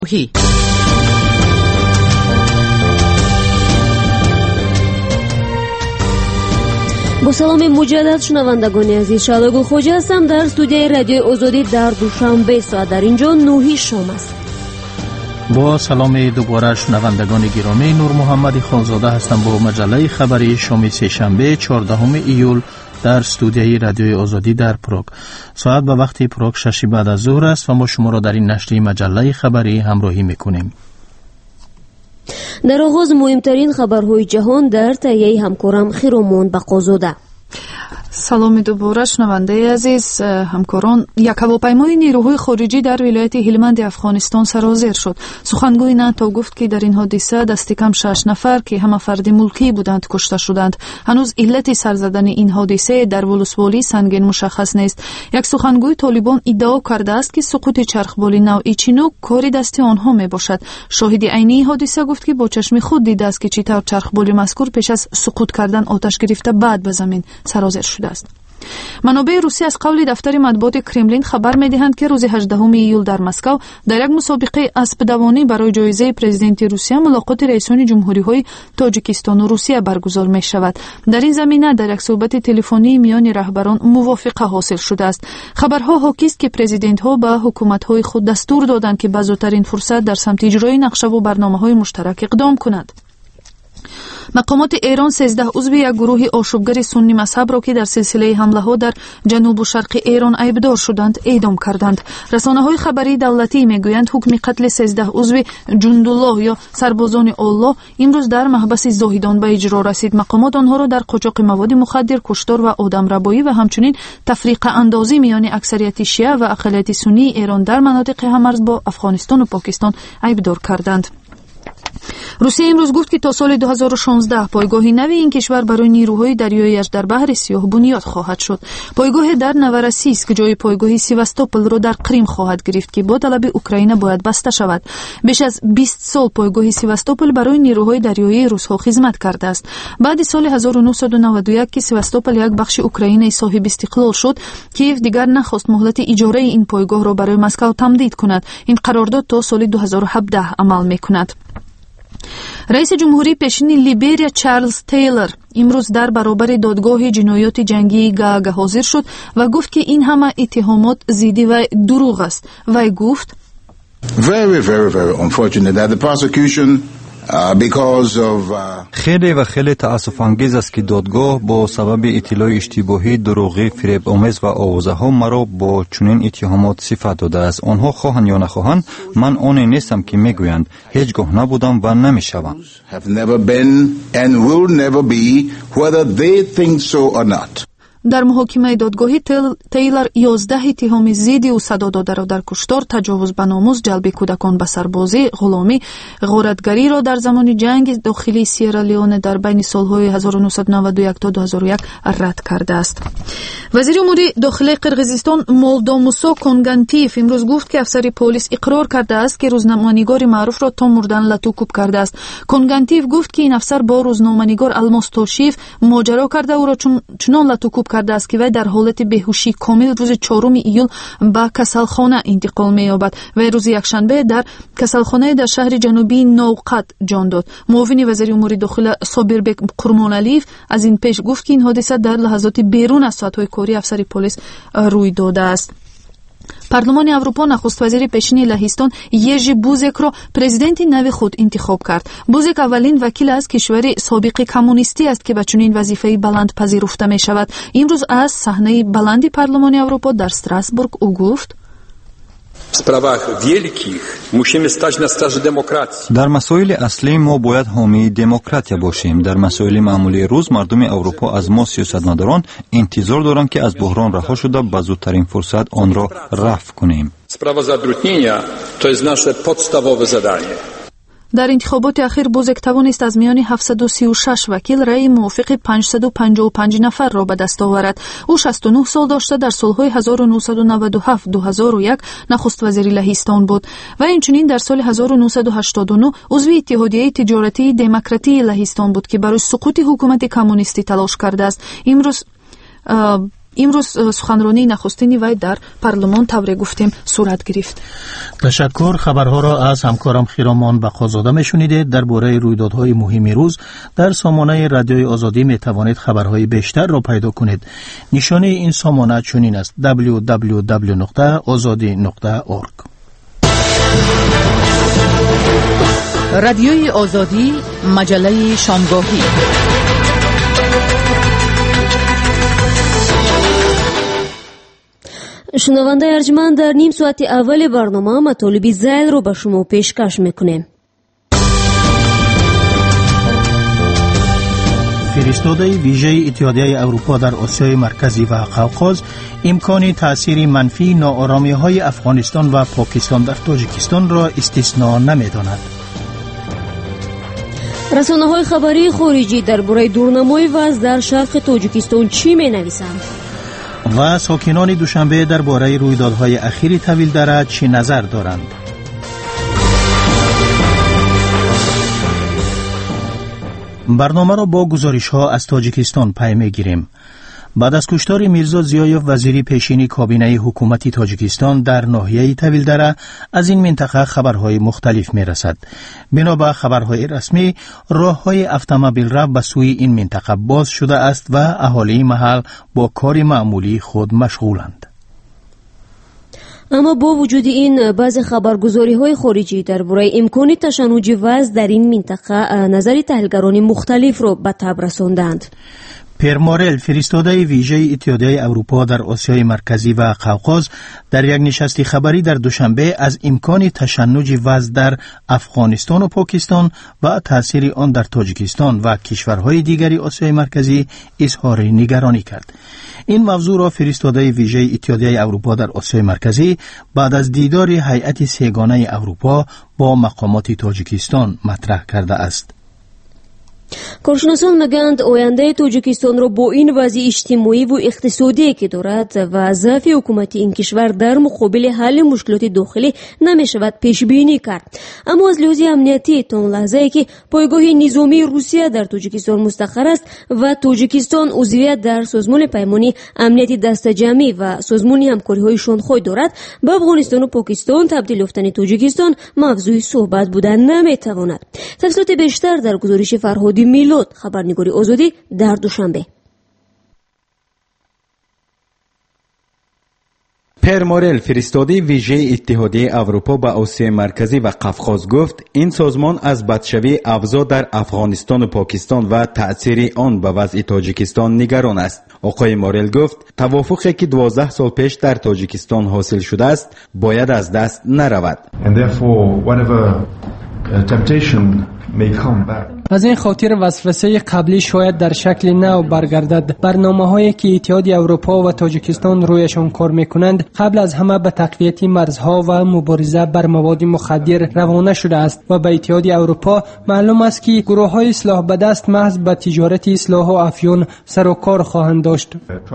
با سلام مجدد شنوندگان عزیز، شادگل خوجه هستم در استودیوی رادیوی آزادی در دوشنبه ساعت در اینجا 9 شام است. با سلام دوباره شنوندگان گرامی، نور محمد خانزاده هستم با مجله خبری شام سه‌شنبه 14 ایول در استودیوی رادیوی آزادی در پراگ. ساعت به وقت پراگ 6 بعد از ظهر است و ما شما را در این نشر مجله خبری همراهی میکنیم. در آغاز مهمترین خبرهای جهان در تهیه همکارم خیرومون بقازاده. سلام دوباره شنونده عزیز همکاران. یک هواپیمای نیروهای خارجی در ولایت هلمند افغانستان سرازیر شد. سخنگوی ناتو گفت که در این حادثه دست کم 6 نفر که همه فرد ملکی بودند کشته شدند. هنوز علت سر زدن این حادثه در ولسوالی سنگین مشخص نیست. یک سخنگوی طالبان ادعا کرده است که سقوط چرخبال نوعی چینوک کاری دست آنها می باشد. شاهد عینی حادثه گفت که با چشم خود دیده است که چطور چرخبال مذکور پیش از سقوط کردن آتش گرفته بعد به زمین سرازیر شد. منابع روسی از قول دفتر مطبوعات کرملین خبر می‌دهند که روز 18 ایول در مسکو در یک مسابقه اسب دوانی برای جایزه پرزیدنت روسیه ملاقات رئیسان جمهوری‌های تاجیکستان و روسیه برگزار می‌شود. در این زمینه در یک صحبت تلفنی میان رهبران موافقه حاصل شده است. خبرها حاکی است که پرزیدنت‌ها به حکومت‌های خود دستور دادند که به زودترین فرصت در سمت اجرای نقشه و برنامه‌های مشترک اقدام کنند. مقامات ایران 13 عضو یک گروه آشوبگر سنی مذهب را که در سلسله حمله‌ها در جنوب و شرق ایران عیبدار شدند اعدام کردند. رسانه‌های خبری دولتی میگویند حکم قتل 13 عضو جندالله یا سربازان الله امروز در محبس زاهدان به اجرا رسید. مقامات آنها را در قاچاق مواد مخدر، کشتار و آدمربایی و همچنین تفریق اندازی میان اکثریت شیعه و اقلیت سنی ایران در مناطق هم‌مرز با افغانستان و پاکستان عیبدار کردند. روسیه امروز گفت که تا سال 2016 پایگاه نوی این کشور برای نیروهای دریایی‌اش در بحر سیاه بنیاد خواهد شد. پایگاه در نوراسیسک که جای پایگاه سیواستوپل را در کریم خواهد گرفت که با طلب اوکراین باید بسته شود. بیش از 20 سال پایگاه سیواستوپل برای نیروهای دریایی روس‌ها خدمت کرده است. بعد سال 1991 که سیواستوپل یک بخش اوکراین صاحب استقلال شد، کیف دیگر نخواست مهلت اجاره این پایگاه را برای مسکو تمدید کند. این قرارداد تا سال 2017 عمل می‌کند. رئیس جمهوری پیشین لیبریا چارلز تیلر امروز در برابر دادگاه جنایات جنگی گاگ حاضر شد و گفت که این همه اتهامات ضد و دروغ است. وی گفت very unfortunate that the prosecution خیلی تأسف انگیز است که دادگاه با سبب اطلاع اشتباهی، دروغی، فریب آمیز و آوازه ها مرا با چنین اتهامات صفت داده است. آنها خواهند یا نخواهند، من آنی نیستم که میگویند. هیچگاه نبودم و نمیشوم. در محاکمه دادگاهی تیلر 11 اتهام ضد او صدا داده را در کشتار، تجاوز به ناموس، جلب کودکان به سربازی، غلامی، غارتگری را در زمان جنگ داخلی سیرالیون در بین سالهای 1991 تا 2001 رد کرده است. وزیر امور داخلی قرقیزستان مولداموسا کنگانتیف امروز گفت که افسر پلیس اقرار کرده است که روزنامه‌نگار معروف را تا مردن لطو کوب کرده است. کنگانتیف گفت که این افسر با روزنامه‌نگار الماس توشیف ماجرا کرده او را چنان لطو کوب کرده است که وی در حالت بیهوشی کامل روز 4 ایول به کسلخانه انتقال می‌یابد. و روز یکشنبه در کسلخانه در شهر جنوبی نوقت جان داد. معاون وزیر امور داخلی صابربک قرمانعلیف از این پیش گفت که این حادثه در لحظات بیرون از ساعت‌های کاری افسر پلیس روی داده است. پارلمان اروپا نخست وزیر پیشین لهستان یژی بوزک را پرزیدنت نو خود انتخاب کرد. بوزک اولین وکیل از کشور سابق کمونیستی است که به چنین وظیفه بلند پذیرفته می شود. امروز از صحنه بلند پارلمان اروپا در استراسبورگ او گفت: در مسائل اصلی ما باید حامی دموکراتیا باشیم. در مسائل معمولی روز مردم اروپا از ما سیاستمداران انتظار دارند که از بحران رها شده به زودترین فرصت آن را رفع کنیم. در انتخابات اخیر بوزک توانست از میان 736 وکیل رأی موافق 555 نفر را به دست آورد. او 69 سال داشته در سالهای 1997-2001 نخست وزیر لهستان بود و اینچنین در سال 1989 عضو اتحادیه تجارتی دموکراتی لهستان بود که برای سقوط حکومت کمونیستی تلاش کرده است. امروز امروز سخنرانی نخستین وی در پارلمان طور گفتیم صورت گرفت. تشکر. خبرها را از همکارم خیرامان بقازاده میشنیدید. درباره رویدادهای مهم روز در سامانه رادیوی آزادی می توانید خبرهای بیشتر را پیدا کنید. نشانه این سامانه چنین است: www.azadi.org. رادیوی آزادی، مجله شامگاهی. شنونده ارجمند، در نیم ساعت اول برنامه مطالب ذیل رو به شما پیشکش میکنیم. فرستاده ویژه اتحادیه اروپا در آسیای مرکزی و قوقاز امکان تأثیر منفی ناآرامی‌های افغانستان و پاکستان در تاجیکستان را استثنا نمی‌داند. رسانه‌های خبری خارجی درباره دورنمای وضع در شرق تاجیکستان چی می‌نویسند؟ و ساکنان دوشنبه درباره رویدادهای اخیر طویل دره چی نظر دارند؟ برنامه را با گزارش‌ها از تاجیکستان پی می‌گیریم. بعد از کشتار میرزا زیایف وزیر پیشین کابینه حکومت تاجیکستان در ناحیه طویل دره، از این منطقه خبرهای مختلف میرسد. بنا به خبرهای رسمی، راههای اتومبیل را به سوی این منطقه باز شده است و اهالی محل با کار معمولی خود مشغولند. اما با وجود این، بعض خبرگزاری‌های خارجی درباره امکان تشنج وضع در این منطقه نظر تحلیلگران مختلف را به تب رساندند. پر مورل، فرستاده ویژه اتحادیه اروپا در آسیای مرکزی و قوقاز، در یک نشست خبری در دوشنبه از امکان تشنج وضع در افغانستان و پاکستان و تأثیر آن در تاجیکستان و کشورهای دیگری آسیای مرکزی اظهار نگرانی کرد. این موضوع را فرستاده ویژه اتحادیه اروپا در آسیای مرکزی بعد از دیدار هیئت سه‌گانه اروپا با مقامات تاجیکستان مطرح کرده است. کارشناسان میگویند آینده تاجیکستان را با این وضع اجتماعی و اقتصادی که دارد و ضعف حکومت این کشور در مقابل حل مشکلات داخلی نمیشود پیش بینی کرد. اما از لحاظ امنیتی تا اون لحظه که پایگاه نظامی روسیه در تاجیکستان مستقر است و تاجیکستان عضویت در سازمان پیمانی امنیت دست جمعی و سازمان همکاری‌های شانگهای دارد، به افغانستان و پاکستان تبدیل یافتن تاجیکستان موضوع صحبت بودن نمیتواند. تفصیلات بیشتر در گزارش فرهادی میلاد، خبرنگار آزادی در دوشنبه. پر مورل، فرستاده ویژه اتحادیه اروپا به آسیای مرکزی و قفقاز، گفت این سازمان از بدشوی افزا در افغانستان و پاکستان و تأثیر آن به وضع تاجیکستان نگران است. آقای مورل گفت توافقی که 12 سال پیش در تاجیکستان حاصل شده است باید از دست نرود. از این خاطر وسوسه قبلی شاید در شکل نو برگردد. برنامه‌هایی که اتحادیه اروپا و تاجیکستان رویشان کار می‌کنند قبل از همه به تقویت مرزها و مبارزه بر مواد مخدر روانه شده است و به اتحادیه اروپا معلوم است که گروه‌های سلاح به دست محض به تجارت سلاح و افیون سر و کار خواهند داشت.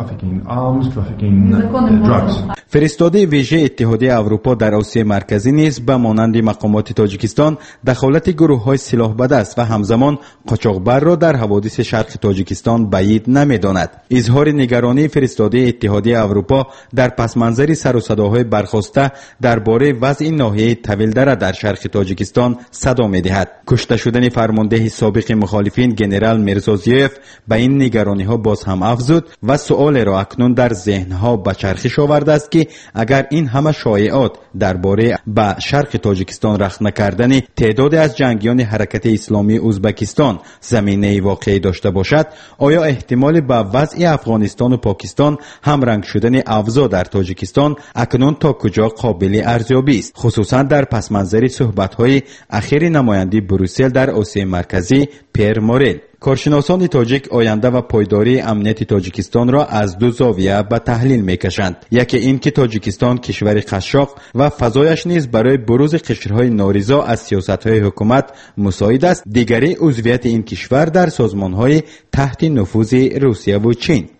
فرستاده ویژه اتحادیه اروپا در آسیای مرکزی نیز به مانند مقامات تاجیکستان دخالت گروه‌های سلاح به دست و همزمان قاچاقبر را در حوادث شرق تاجیکستان بعید نمی‌داند. اظهار نگرانی فرستاده اتحادیه اروپا در پس منظر سر و صداهای برخاسته درباره وضع ناحیه طویل دره در شرق تاجیکستان صدا می‌دهد. کشته شدن فرمانده سابق مخالفین جنرال میرزا زیایف به این نگرانی‌ها باز هم افزود و سؤال را اکنون در ذهن‌ها به چرخش آورده است که اگر این همه شایعات درباره به شرق تاجیکستان رخ نکردن تعداد از جنگیان حرکت اسلامی ازبکستان زمینه واقعی داشته باشد، آیا احتمال به وضع افغانستان و پاکستان همرنگ شدن افزا در تاجیکستان اکنون تا کجا قابل ارزیابی است، خصوصا در پس منظر صحبت‌های اخیر نماینده بروسل در آسیای مرکزی پر مورل. کارشناسان تاجیک آینده و پایداری امنیت تاجیکستان را از دو زاویه به تحلیل میکشند. یکی این که تاجیکستان کشور قشاق و فضایش نیز برای بروز قشرهای نارضا از سیاست‌های حکومت مساعد است. دیگری عضویت این کشور در سازمان‌های تحت نفوذ روسیه و چین.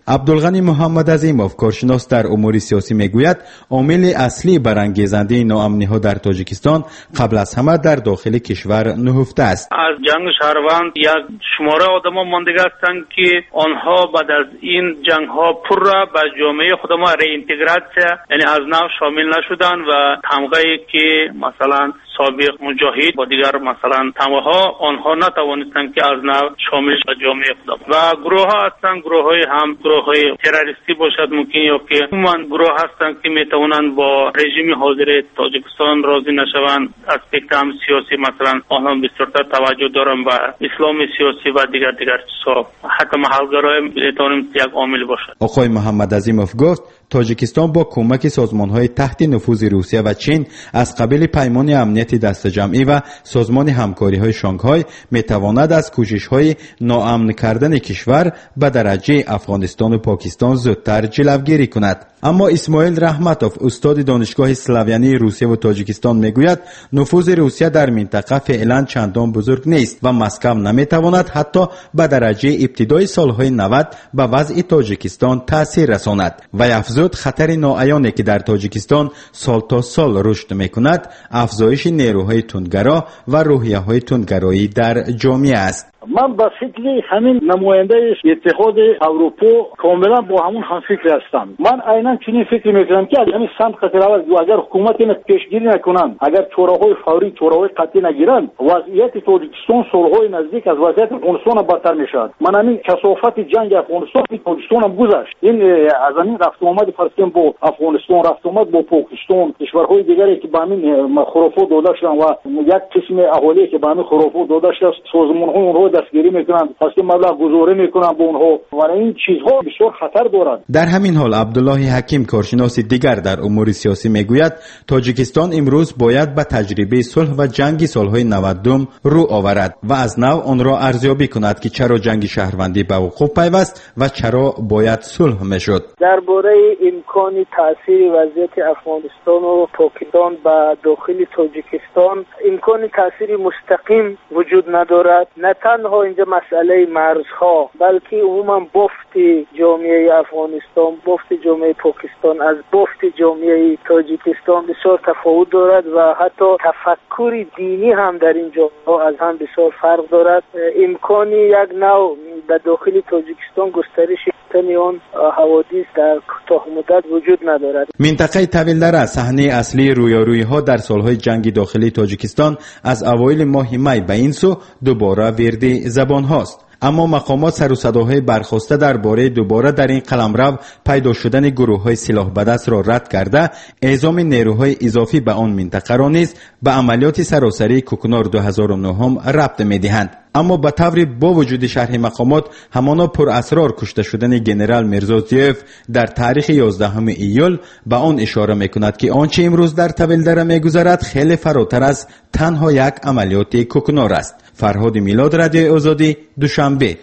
عبدالغنی محمد عظیموف کارشناس در امور سیاسی میگوید عامل اصلی برانگیزنده ناامنی‌ها در تاجیکستان قبل از همه در داخل کشور نهفته است. از جنگ شهروند یک شماره آدم‌ها ماندگی هستند که آنها بعد از این جنگ‌ها پر را به جامعه خود ما رeintegrate یعنی از نو شامل نشدند و تمغه‌ای که مثلا سابق مجاهد با دیگر مثلا تمغه‌ها آنها نتوانستند که از نو شامل شد جامعه خود و گروه‌ها هستند گروه‌های هم گروه‌های تروریستی باشد ممکن یا که عموما گروه هستند که میتوانند با رژیم حاضر تاجیکستان راضی نشوند اسپکت هم سیاسی مثلا آنها بسیارتر توجه دارند و اسلام سیاسی و دیگر چیزها حتی محلگرای میتوانیم یک عامل باشد. آقای محمد عظیموف گفت تاجیکستان با کمک سازمان‌های تحت نفوذ روسیه و چین از قبیل پیمان امنیت دست جمعی و سازمان همکاری‌های شانگهای می‌تواند از کوشش‌های ناامن کردن کشور به درجه افغانستان و پاکستان زودتر جلوگیری کند. اما اسماعیل رحمتوف استاد دانشگاه اسلاویانی روسیه و تاجیکستان میگوید نفوذ روسیه در منطقه فعلا چندان بزرگ نیست و مسکو نمیتواند حتی به درجه ابتدای سالهای 90 به وضع تاجیکستان تاثیر رساند و افزود خطر ناعیانی که در تاجیکستان سال تا سال رشد میکند افزایش نیروهای تندگرا و روحیه‌های تندگرایی در جامعه است. من با فکر همین نماینده اتحاد اروپا کاملا با همون هم فکر هستم. من عیناً چنین فکر میکنم که همین سمت خطر اگر حکومت این پیشگیری نکنند، اگر چوره‌های فوری چوره‌های قطعی نگیرند، وضعیت تاجیکستان سالهای نزدیک از وضعیت افغانستان بدتر میشد. من همین کثافت جنگ افغانستان تاجیکستان هم گذشت. این از همین رفت آمد فرض با افغانستان، رفت آمد با پاکستان، کشورهای دیگری که با همین خرافات داده شدند و یک قسم اهالی که با همین خرافات داده شده سازمان‌های اونها دستگیری میکنند، پس مبلغ گذاری میکنند به اونها و این چیزها بسیار خطر دارد. در همین حال عبدالله حکیم کارشناس دیگر در امور سیاسی میگوید تاجیکستان امروز باید به تجربه صلح و جنگ سالهای 90 رو آورد و از نو آن را ارزیابی کند که چرا جنگ شهروندی به وقوع پیوست و چرا باید صلح میشد. درباره امکان تاثیر وضعیت افغانستان و پاکستان به داخل تاجیکستان امکان تاثیر مستقیم وجود ندارد. نه تنها اینجا مسئله مرزها بلکه عموما بافت جامعه افغانستان، بافت جامعه پاکستان از بافت جامعه تاجیکستان بسیار تفاوت دارد و حتی تفکر دینی هم در این جامعه از هم بسیار فرق دارد. امکانی یک نوع به داخل تاجیکستان گسترش آن حوادث در کوتاه مدت وجود ندارد. منطقه طویل‌دره صحنه اصلی رویارویی‌ها در سالهای جنگ داخلی تاجیکستان از اوایل ماه می به این سو دوباره ورد زبان هاست. اما مقامات سر و صداهای برخاسته درباره دوباره در این قلمرو پیدا شدن گروه‌های سلاح به دست را رد کرده اعزام نیروهای اضافی به آن منطقه را نیز به عملیات سراسری کوکنار 2009 ربط می‌دهند. اما به طور با وجود شرح مقامات همانا پر اسرار کشته شدن جنرال میرزازیف در تاریخ 11 ایول به آن اشاره میکند که آنچه امروز در طویل‌دره میگذرد خیلی فراتر از تنها یک عملیات کوکنار است. فرهاد میلاد، رادیو آزادی، دوشنبه.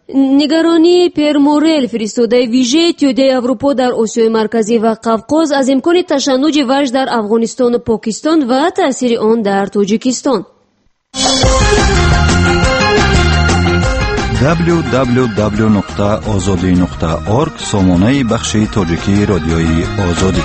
نگرانی پیر مورل فرستاده ویژه اتحادیه اروپا در آسیای مرکزی و قفقاز از امکان تشنج وحش در افغانستان و پاکستان و تاثیر آن در تاجیکستان. www.azadi.org سامانه بخش تاجیکی رادیوی آزادی.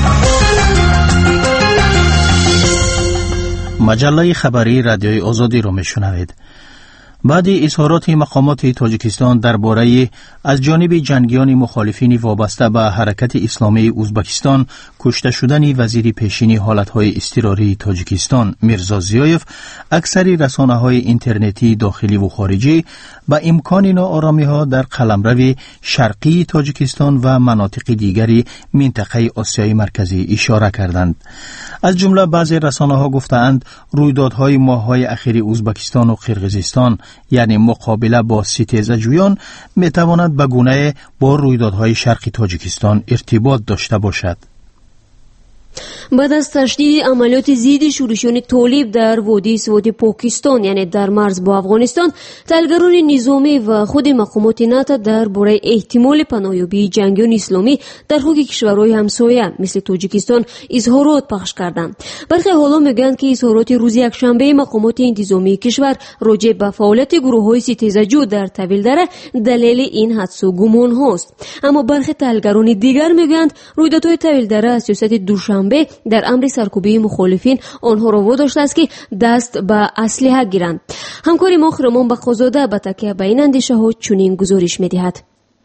مجله خبری رادیوی آزادی را میشنوید. بعد اظهارات مقامات تاجیکستان درباره از جانب جنگیان مخالفین وابسته به حرکت اسلامی ازبکستان کشته شدن وزیر پیشین حالتهای اضطراری تاجیکستان میرزا زیایف، اکثر رسانه‌های اینترنتی داخلی و خارجی به امکان ناآرامی‌ها در قلمرو شرقی تاجیکستان و مناطق دیگری منطقه آسیای مرکزی اشاره کردند. از جمله بعضی رسانه‌ها گفتند رویدادهای ماه‌های اخیر ازبکستان و قرقیزستان یعنی مقابله با ستیزجویان میتواند به گونه با رویدادهای شرقی تاجیکستان ارتباط داشته باشد. بعد از تشدید عملیات ضد شورشیان طالب در وادی سواد پاکستان یعنی در مرز با افغانستان، تحلیلگران نظامی و خود مقامات ناتو درباره احتمال پناهیابی جنگیان اسلامی در حق کشورهای همسایه مثل تاجیکستان اظهارات پخش کردند. برخی حالا میگویند که اظهارات روز یکشنبه مقامات انتظامی کشور راجع به فعالیت گروه‌های ستیزجو در طویلدره دلیل این حدس و گمان هاست. اما برخی تحلیلگران دیگر میگویند رویدادهای طویلدره سیاست دوشنبه در امر سرکوبی مخالفین آنها را واداشته است که دست به اسلحه گیرند. همکار ما خرمان بخازاده به تکیه به این اندیشه ها چنین گزارش می‌دهد.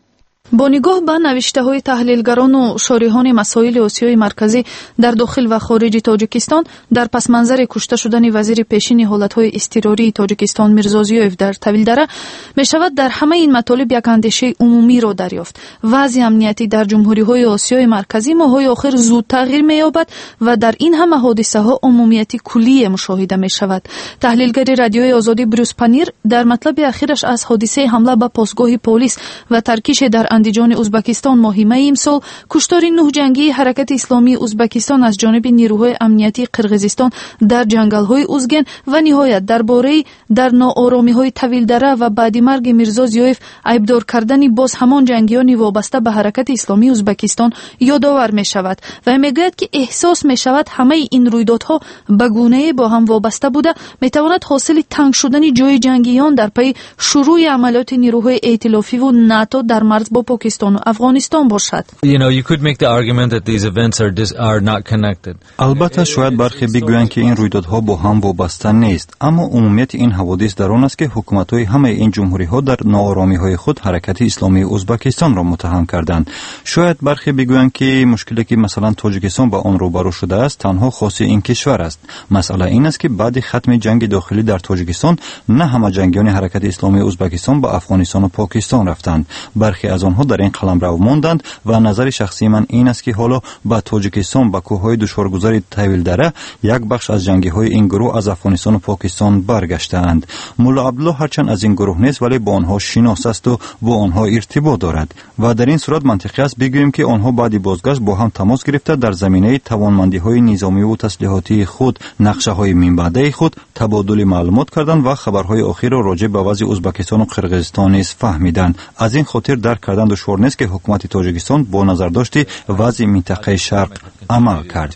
با نگاه به نوشته‌های تحلیلگران و شارحان مسائل آسیای مرکزی در داخل و خارج تاجیکستان در پس منظر کشته شدن وزیر پیشین حالت‌های اضطراری تاجیکستان میرزا زیویف در طویلدره می‌شود در همه این مطالب یک اندیشه عمومی را دریافت. وضع امنیتی در جمهوری‌های آسیای مرکزی ماه‌های آخر زود تغییر می‌یابد و در این همه حادثه‌ها عمومیتی کلی مشاهده می‌شود. تحلیلگر رادیوی آزادی بروس پانیر در مطلب اخیرش از حادثه حمله به پاسگاه پلیس و ترکیش در اندیجان ازبکستان ماه می امسال، کشتار 9 جنگی حرکت اسلامی ازبکستان از جانب نیروهای امنیتی قرقیزستان در جنگل‌های اوزگن و نهایت درباره در ناآرامی‌های طویلدره و بعد مرگ میرزا زیویف عیبدار کردن باز همان جنگیان وابسته به حرکت اسلامی ازبکستان یادآور می‌شود و می‌گوید که احساس می‌شود همه این رویدادها به گونه‌ای با هم وابسته بوده می‌تواند حاصل تنگ شدن جای جنگیان در پی شروع عملیات نیروهای ائتلافی و ناتو در مرز با پاکستان و افغانستان باشد. You could make the argument that these events are not connected. البته شاید برخی بگویند که این رویدادها با هم وابسته نیست، اما عمومیت این حوادث در آن است که حکومت‌های همه این جمهوری‌ها در ناآرامی‌های خود حرکت اسلامی ازبکستان را متهم کردند. شاید برخی بگویند که مشکلی که مثلا تاجیکستان با آن روبرو شده است تنها خاص این کشور است. مسئله این است که بعد ختم جنگ داخلی در تاجیکستان نه همه جنگیان حرکت اسلامی ازبکستان به افغانستان و پاکستان رفتند. برخی از آنها در این قلمرو ماندند و نظر شخصی من این است که حالا با تاجیکستان با کوههای دشوارگذار طویلدره یک بخش از جنگی‌های این گروه از افغانستان و پاکستان برگشته‌اند. مولا عبدالله هرچند از این گروه نیست ولی با آنها شناس است و با آنها ارتباط دارد و در این صورت منطقی است بگوییم که آنها بعد بازگشت با هم تماس گرفته در زمینه توانمندی‌های نظامی و تسلیحاتی خود، نقشه‌های منبعده خود تبادل معلومات کردند و خبرهای اخیر را راجع به وضع ازبکستان و قرقیزستان نیز فهمیدند. از این خاطر درک کردن دشوار نیست که حکومت تاجیکستان با نظرداشت وضع منطقه شرق عمل کرد.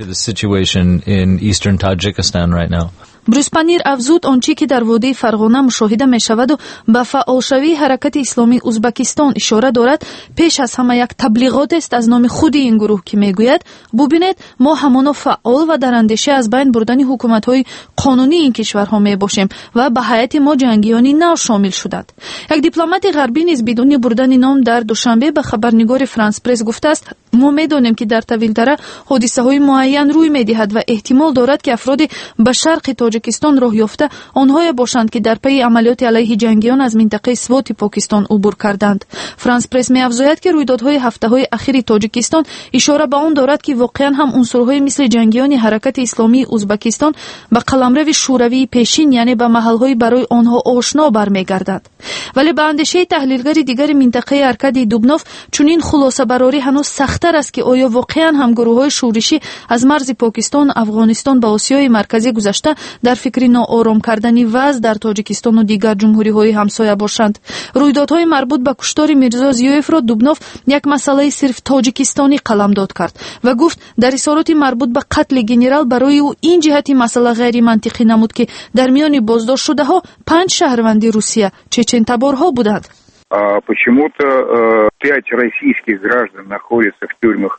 بروس پانیر افزود آنچه که در وادی فرغانه مشاهده می شود و به فعالشوی حرکت اسلامی ازبکستان اشاره دارد پیش از همه یک تبلیغات است از نام خود این گروه که می گوید ببینید ما همانا فعال و در اندیشه از بین بردن حکومت های قانونی این کشورها می باشیم و به حیات ما جنگیانی نو شامل شدند. یک دیپلمات غربی نیز بدون بردن نام در دوشنبه به خبرنگار فرانس پرس گفته است ما می دانیم که در طویلدره حادثه های معین روی می دهد و احتمال دارد که افراد به شرق تاجیکستان راه یافته آنها باشند که در پی عملیات علیه جنگیان از منطقه سوات پاکستان عبور کردند. فرانس پرس می‌افزاید که رویدادهای هفته‌های اخیر تاجیکستان اشاره به آن دارد که واقعا هم عنصرهای مثل جنگیان حرکت اسلامی ازبکستان به قلمرو شوروی پیشین یعنی به محل‌های برای آنها آشنا برمیگردد. ولی به اندیشه تحلیلگر دیگر منطقه ارکادی دوبنوف چنین خلاصه براری هنوز سخت‌تر است که آیا واقعا هم گروه‌های شورشی از مرز پاکستان افغانستان به آسیای مرکزی گذشته در فکر ناآرام کردن وضع در تاجیکستان و دیگر جمهوری‌های همسایه باشند. رویدادهای مربوط به کشتار میرزا زیویف را دوبنوف یک مسئله صرف تاجیکستانی قلمداد کرد و گفت در اظهارات مربوط به قتل گنرال برای او این جهتی مسئله غیر منطقی نمود که در میان بازداشت شده ها 5 شهروند روسیه چچن تبارها بودند. Почему-то 5 российских граждан находятся в тюрьмах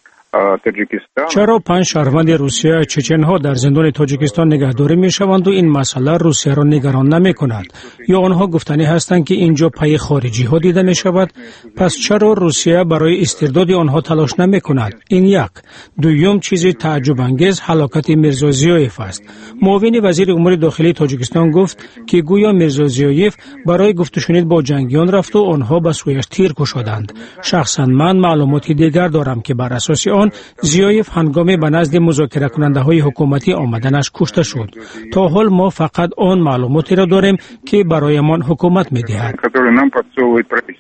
چرا 5 شهروند روسیه چچن ها در زندان تاجیکستان نگهداری می شوند و این مسئله روسیه را نگران نمی کند؟ یا آنها گفتنی هستند که اینجا پای خارجی ها دیده می شود؟ پس چرا روسیه برای استرداد آنها تلاش نمی کند؟ این یک. دوم چیز تعجب انگیز هلاکت میرزا زیویف است. معاون وزیر امور داخلی تاجیکستان گفت که گویا میرزا زیویف برای گفت و شنید با جنگیان رفت و آنها به سویش تیر کشیدند. شخصا من معلوماتی دیگر دارم که بر اساس زیویف هنگامی به نزد مذاکره کننده های حکومتی آمدنش کشته شد. تا حال ما فقط آن معلوماتی را داریم که برایمان حکومت می دهد.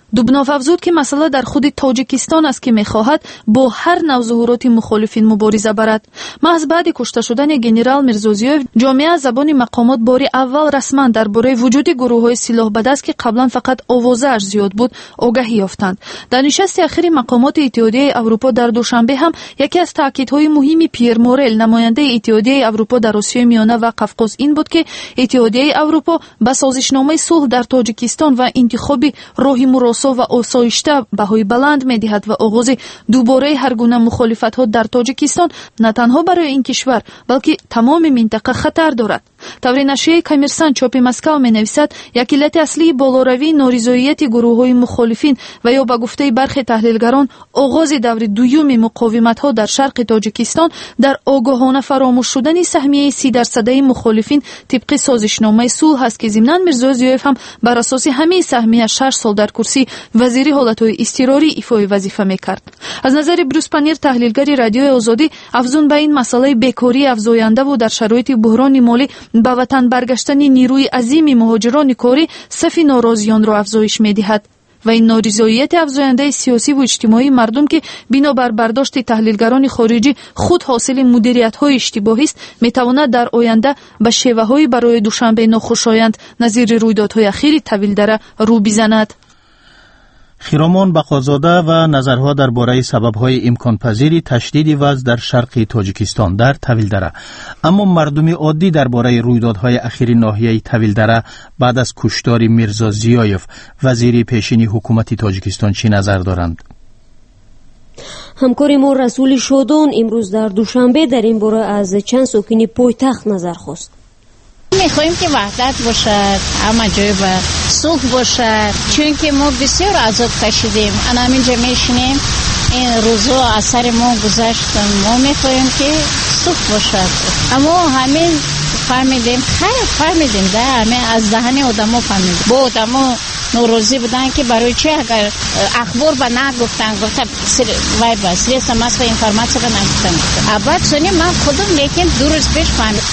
дубнов афзуд ки масъала дар худи тоҷикистон аст ки мехоҳад бо ҳар нав зуҳуроти мухолифин мубориза барад. маҳз баъди кушта шудани генерал Мирзозиёев ҷомеа аз забони мақомот бори аввал расман дар бораи вуҷуди гурӯҳҳои силоҳбадаст ки қаблан фақат овозааш зиёд буд огаҳӣ ёфтанд. дар нишасти ахири мақомоти иттиҳодияи аврупо дар душанбе ҳам яке аз таъкидҳои муҳими Пьер Морел, намояндаи иттиҳодияи аврупо дар осиёи миёна ва қавқоз ин буд ки иттиҳодияи аврупо ба созишномаи сулҳ дар тоҷикистон ва интихоби роҳи муросо ва осоишта баҳои баланд медиҳад ва оғози дубораи ҳар гуна мухолифатҳо дар тоҷикистон на танҳо барои ин кишвар, балки тамоми минтақа хатар дорад. таври нашрияи Коммерсант чопи Москав менависад, як иллати аслии болоравии норизоияти гурӯҳҳои мухолифин ва ё ба гуфтаи бархе таҳлилгарон оғози даври дуюми муқовиматҳо дар шарқи тоҷикистон дар огоҳона фаромӯш шудани саҳмияи 30% мухолифин тибқи созишномаи сулҳ аст ки зимнан Мирзозиёев ҳам бар асоси ҳамаи саҳмия 6 сол дар курсии вазири ҳолатҳои изтирорӣ ифои вазифа мекард. аз назари Брюс Панир, таҳлилгари радиои Озодӣ, афзун ба ин масъалаи бекории афзояндаву дар шароити буҳрони молӣ ба ватан баргаштани нирӯи азими муҳоҷирони корӣ сафи норозиёнро афзоиш медиҳад ва ин норизоияти афзояндаи сиёсиву иҷтимоии мардум ки бинобар бардошти таҳлилгарони хориҷӣ худ ҳосили мудириятҳои иштибоҳист, метавонад дар оянда ба шеваҳои барои Душанбе нохушоянд назири рӯйдодҳои ахири Тавилдара рӯ бизанад. хиромон бақозода ва назарҳо дар бораи сабабҳои имконпазири таштиди вазъ дар шарқи тоҷикистон дар Тавилдара. аммо мардуми оддӣ дар бораи рӯйдодҳои ахири ноҳияи Тавилдара баъд аз куштори Мирзо Зиёев, вазири пешини ҳукумати Тоҷикистон, чӣ назар доранд? ҳамкори мо Расули Шодон имрӯз дар Душанбе дар ин бора аз чанд сокини пойтахт назар хост. میخوایم که وحدت باشد، همه جای با صلح باشد، چون که ما بسیار عذاب کشیدیم. الان همینجا میشینیم، این روزا اثر ما گذشتن. ما میخوایم که صلح باشد، اما همین فهمیدیم، خیلی فهمیدیم، ده همه از دهن آدما فهمیدیم. با آدما ناراضی بودن که برای چه اگر اخبار با نگفتن، گفتن وای بس سماس و اینفورماسیون رو نگفتن. بعد سونی من خودم لیکن دو روز پیش فهمیدم.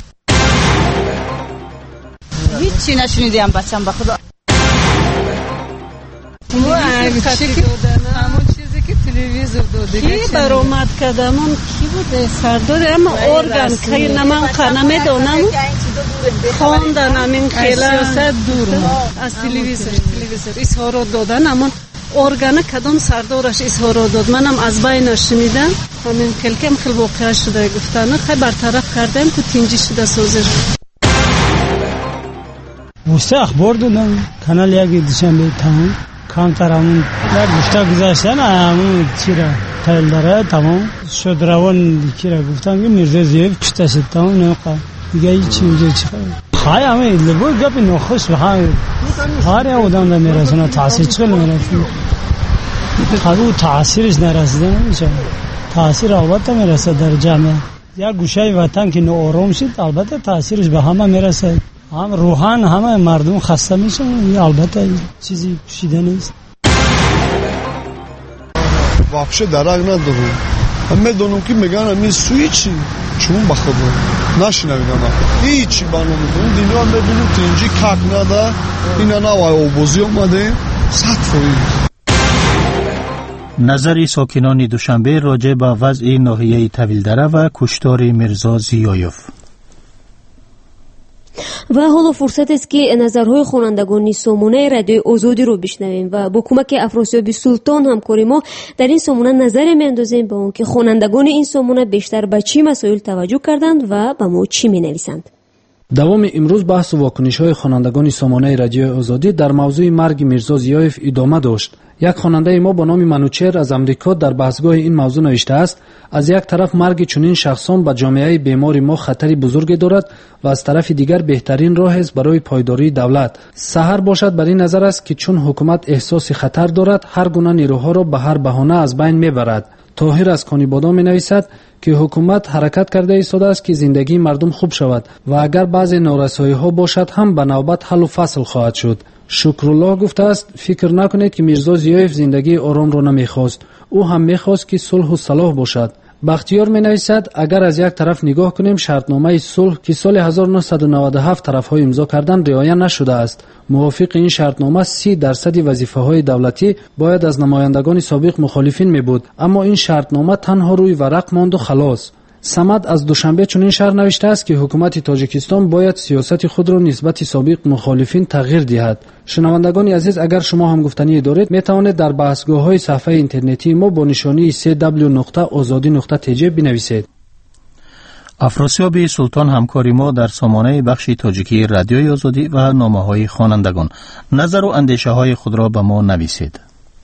هیچی نشنیدیم بچم به خدا. همون چیزی که تلویزیون داده کی برآمد کردمون کی بوده سردار اما ارگان که من نمیدونم خواندن همین خیلی سیاست دور از تلویزیون اظهارات دادن اما ارگان کدام سردارش اظهارات داد منم از بین نشنیدم همین کلکم خیلی واقعا شده گفتن خیلی برطرف کردم که تینجی شده سازش واسه اخبار دادم کانال یک دوشنبه تمام کمتر همون یک گفته گذاشتن همون چی را Тавилдара тамом шуд равон кира гуфтам ки Мирзо Зиёев кушта шуд тамом нақа дига ҳеч инҷо чихад хай ами либо гапи нохуш хай ҳар як одамда мерасона таъсир чӣ хел мерасона ҳару таъсириш нарасида намешавад таъсир албатта мерасад дар ҷамъия як гӯшаи ватан ки ноором шуд албатта таъсириш ба ҳама мерасад ҳам рӯҳан ҳама мардум хаста мешаванд албатта чизи пӯшида нест вообще дарак надорум медонам ки меган ами суи чи чун ба худо нашинавидам ҳичи ба намедонам динё медонам ки инҷи как нада ина навай обозӣ омаде 100%. назари сокинони душанбе роҷеъ ба вазъи ноҳияи Тавилдара ва куштори Мирзо Зиёев. ва ҳоло фурсатест ки назарҳои хонандагони сомонаи радиои Озодиро бишнавем ва бо кӯмаки Афросиёби Султон ҳамкори мо дар ин сомона назаре меандозем ба он ки хонандагони ин сомона бештар ба чӣ масоил таваҷҷӯҳ карданд ва ба мо чӣ менависанд. давоми имрӯз баҳсу вокунишҳои хонандагони сомонаи радиои Озодӣ дар мавзӯи марги Мирзо Зиёев идома дошт. як хонандаи мо бо номи Манучер аз Амрико дар баҳсгоҳи ин мавзӯъ навиштааст: аз як тараф марги чунин шахсон ба ҷомеаи бемори мо хатари бузурге дорад ва аз тарафи дигар беҳтарин роҳест барои пойдории давлат. саҳар бошад бар ин назар аст ки чун ҳукумат эҳсоси хатар дорад, ҳар гуна нирӯҳоро ба ҳар баҳона аз байн мебарад. тоҳир аз Конибодо менависад ки ҳукумат ҳаракат карда истодааст ки зиндагии мардум хуб шавад ва агар баъзе норасоиҳо бошад ҳам ба навбат ҳаллу фасл хоҳад шуд. шукруллоҳ гуфтааст: фикр накунед ки Мирзо Зиёев зиндагии оромро намехост. ӯ ҳам мехост ки сулҳу салоҳ бошад. بختیار می نویسد اگر از یک طرف نگاه کنیم شرطنامه صلح که سال 1997 طرف‌ها امضا کردند رعایت نشده است. موافق این شرطنامه 30% وظیفه‌های دولتی باید از نمایندگان سابق مخالفین می بود، اما این شرطنامه تنها روی ورق ماند و خلاص. صمد از دوشنبه چنین شرح نوشته است که حکومت تاجیکستان باید سیاست خود را نسبت سابق مخالفین تغییر دهد. شنوندگان عزیز، اگر شما هم گفتنی دارید می توانید در بحثگاه‌های صفحه اینترنتی ما با نشانی www.azadi.tj بنویسید. افراسیاب سلطان همکاری ما در سامانه بخش تاجیکی رادیوی آزادی و نامه‌های خوانندگان. نظر و اندیشه‌های خود را به ما نویسید.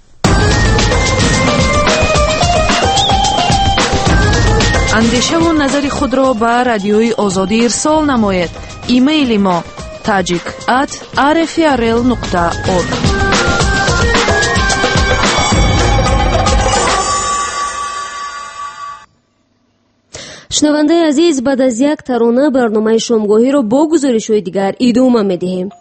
اندیشه و نظر خود را به رادیوی آزادی ارسال نمایید. ایمیل ما tajik@rfrl.org. شنونده عزیز، بعد از یک ترانه برنامه شامگاهی را با گزارش‌های دیگر ادامه می‌دهیم.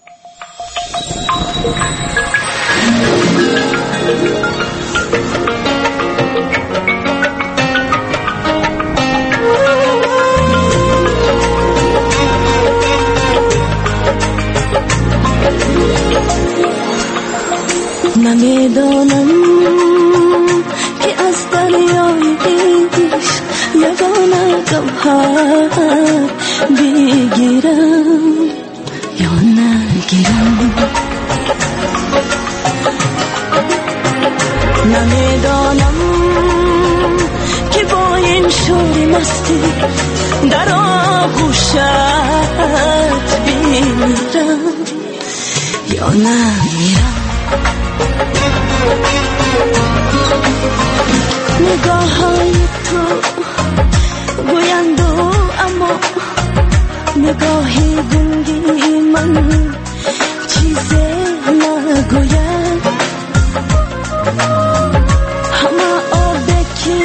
نمیدانم که از دریای عشق یگانه گوهر بگیرم یا نگیرم. نمیدانم که با این شور مستی در آغوشت بمیرم یا نمیرم. نگاه های تو گویند اما نگاهی گنگی من چیزی نگوید. همه آبه که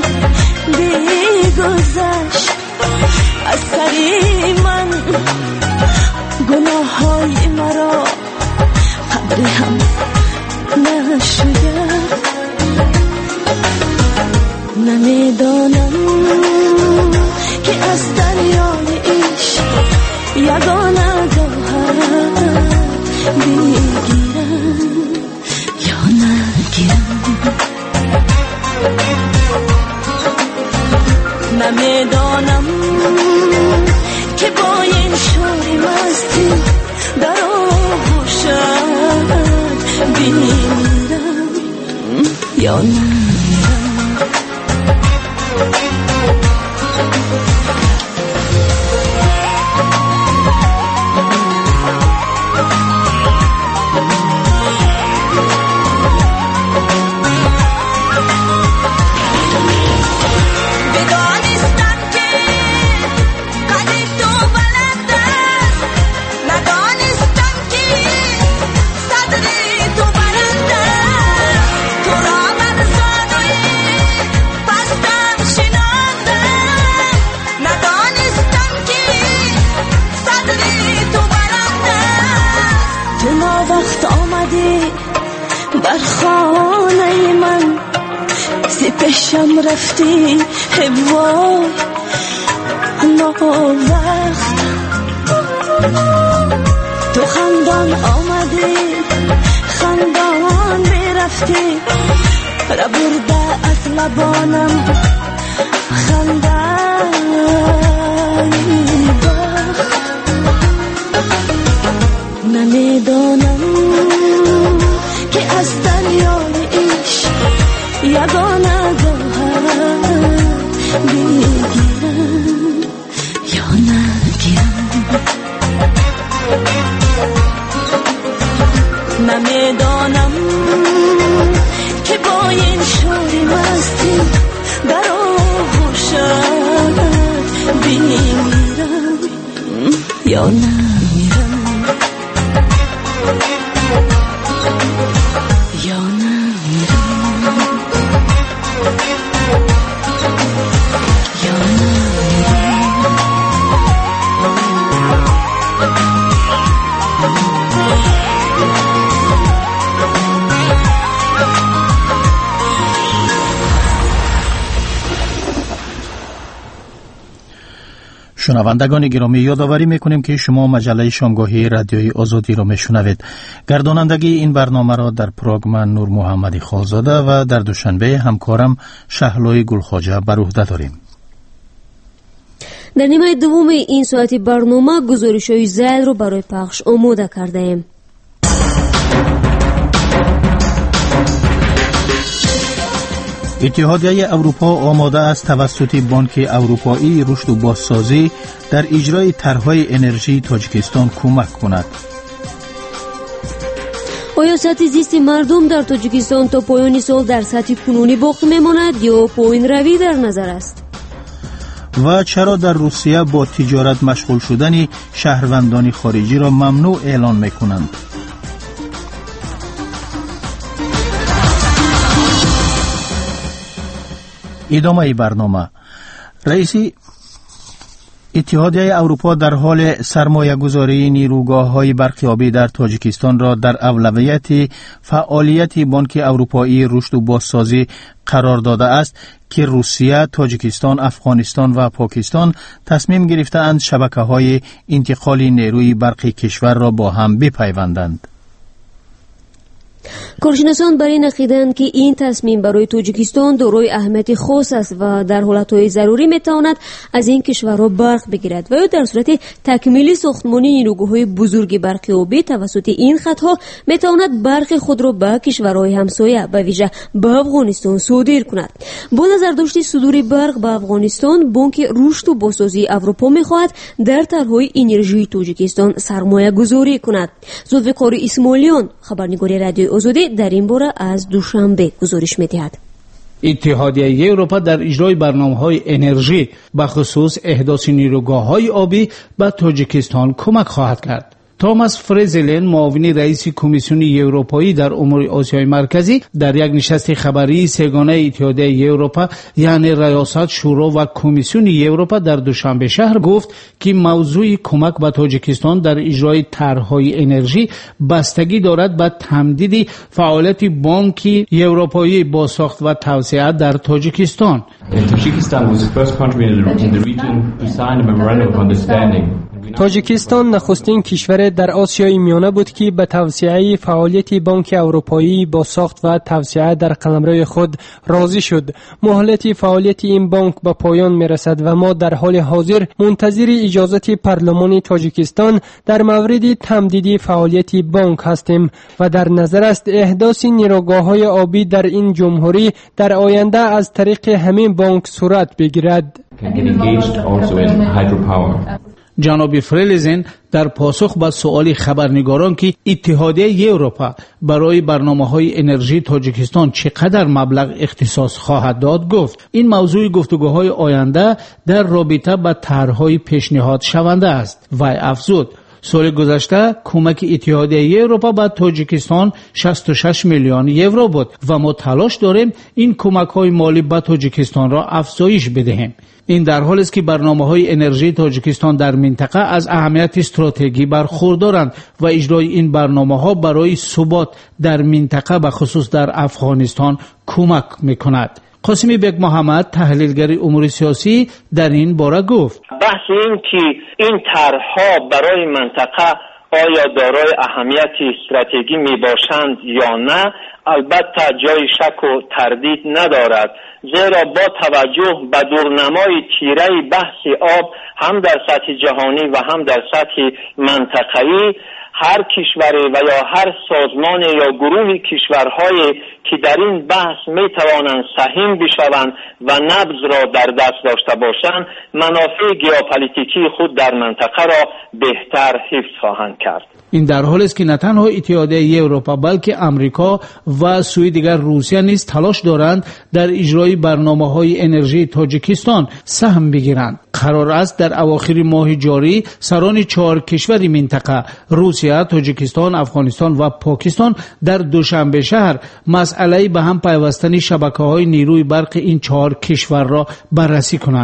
بیگذشت از سری من، گناه های مرا قدری هم نشده. نمیدانم که از دریای عشق یگانه گوهر بگیرم یا نگیرم. نمیدانم که با این شور مستی در آغوشت بمیرم یا نمیرم. بر خانه من سپشم رفتی وای ناوقت. تو خندان آمدی خندان برفتی را برده از لبانم خندانی بخت. نمیدانم که از دریای عشق یگانه گوهر بگیرم یا نگیرم. نمیدانم که با این شور مستی در آغوشت بمیرم یا نمیرم. شنوندگان گرامی، یادآوری میکنیم که شما مجله شامگاهی رادیوی آزادی را میشنوید. گردانندگی این برنامه را در پراگ من نور محمدی خالزاده و در دوشنبه همکارم شهلوی گلخواجه بر عهده داریم. در نیمه دوم این ساعتی برنامه گزارش‌های زیاد رو برای پخش آماده کرده ایم. اتحادیه اروپا آماده است توسط بانک اروپایی رشد و بازسازی در اجرای طرح‌های انرژی تاجیکستان کمک کند. آیا سطح زیست مردم در تاجیکستان تا پایان سال در سطح کنونی باقی میماند یا پایین روی در نظر است؟ و چرا در روسیه با تجارت مشغول شدن شهروندان خارجی را ممنوع اعلان می‌کنند؟ ادامه برنامه. رئیس اتحادیه اروپا در حال سرمایه گذاری نیروگاه‌های برقیابی در تاجیکستان را در اولویت فعالیت بانک اروپایی رشد و بازسازی قرار داده است که روسیه، تاجیکستان، افغانستان و پاکستان تصمیم گرفته‌اند شبکه‌های انتقال نیروی برقی کشور را با هم بپیوندند. کارشناسان بر این عقیده‌اند که این تصمیم برای تاجیکستان دارای اهمیت خاص است و در حالتهای ضروری میتواند از این کشورها برق بگیرد و یا در صورت تکمیل ساختمانی نیروگاه‌های بزرگ برقیابی توسط این خطها میتواند برق خود را به کشورهای همسایه به ویژه به افغانستان صادر کند. با نظرداشت صدور برق به افغانستان، بانک رشد و بازسازی اروپا میخواهد در طرح‌های انرژی تاجیکستان سرمایه گذاری کند. ذوالفقار اسماعیلیان، خبرنگار رادیو آزادی، در این باره از دوشنبه گزارش می‌دهد. اتحادیه اروپا در اجرای برنامه‌های انرژی به خصوص احداث نیروگاه‌های آبی به تاجیکستان کمک خواهد کرد. توماس فرزلن، معاون رئیس کمیسیون اروپایی در امور آسیای مرکزی، در یک نشست خبری سگانه اتحادیه اروپا یعنی ریاست شورا و کمیسیون اروپا در دوشنبه شهر گفت که موضوع کمک به تاجیکستان در اجرای طرح‌های انرژی بستگی دارد به تمدید فعالیت بانک اروپایی بازساخت و توسعه در تاجیکستان. تاجیکستان نخستین کشور در آسیای میانه بود که به توسعه فعالیت بانک اروپایی با ساخت و توسعه در قلمرو خود راضی شد. مهلت فعالیت این بانک به پایان میرسد و ما در حال حاضر منتظر اجازت پارلمان تاجیکستان در مورد تمدید فعالیت بانک هستیم و در نظر است احداث نیروگاه‌های آبی در این جمهوری در آینده از طریق همین بانک صورت بگیرد. جناب فریلزن در پاسخ به سؤال خبرنگاران که اتحادیه اروپا برای برنامه‌های انرژی تاجیکستان چقدر مبلغ اختصاص خواهد داد گفت این موضوع گفتگوهای آینده در رابطه با طرح‌های پیشنهاد شونده است. و افزود سال گذشته کمک اتحادیه اروپا به تاجیکستان 66 میلیون یورو بود و ما تلاش داریم این کمک‌های مالی به تاجیکستان را افزایش بدهیم. این در حالی است که برنامه‌های انرژی تاجیکستان در منطقه از اهمیت استراتژیکی برخوردارند و اجرای این برنامه‌ها برای ثبات در منطقه به خصوص در افغانستان کمک می‌کند. قاسمی بیگ محمد، تحلیلگر امور سیاسی، در این باره گفت بحث این که این طرح‌ها برای منطقه آیا دارای اهمیت استراتژیکی می باشند یا نه البته جای شک و تردید ندارد، زیرا با توجه به دورنمای تیره بحث آب هم در سطح جهانی و هم در سطح منطقه‌ای هر کشوری و یا هر سازمان یا گروه کشورهایی که در این بحث می توانند سهم بشوند و نبض را در دست داشته باشند منافع ژئوپلیتیکی خود در منطقه را بهتر حفظ خواهند کرد. این در حالی است که نه تنها اتحادیه اروپا بلکه امریکا و سوی دیگر روسیه نیز تلاش دارند در اجرای برنامه‌های انرژی تاجیکستان سهم بگیرند. قرار است در اواخر ماه جاری سران 4 کشور منطقه روسیه، تاجیکستان، افغانستان و پاکستان در دوشنبه شهر مسئله به هم پیوستن شبکه‌های نیروی برق این 4 کشور را بررسی کنند.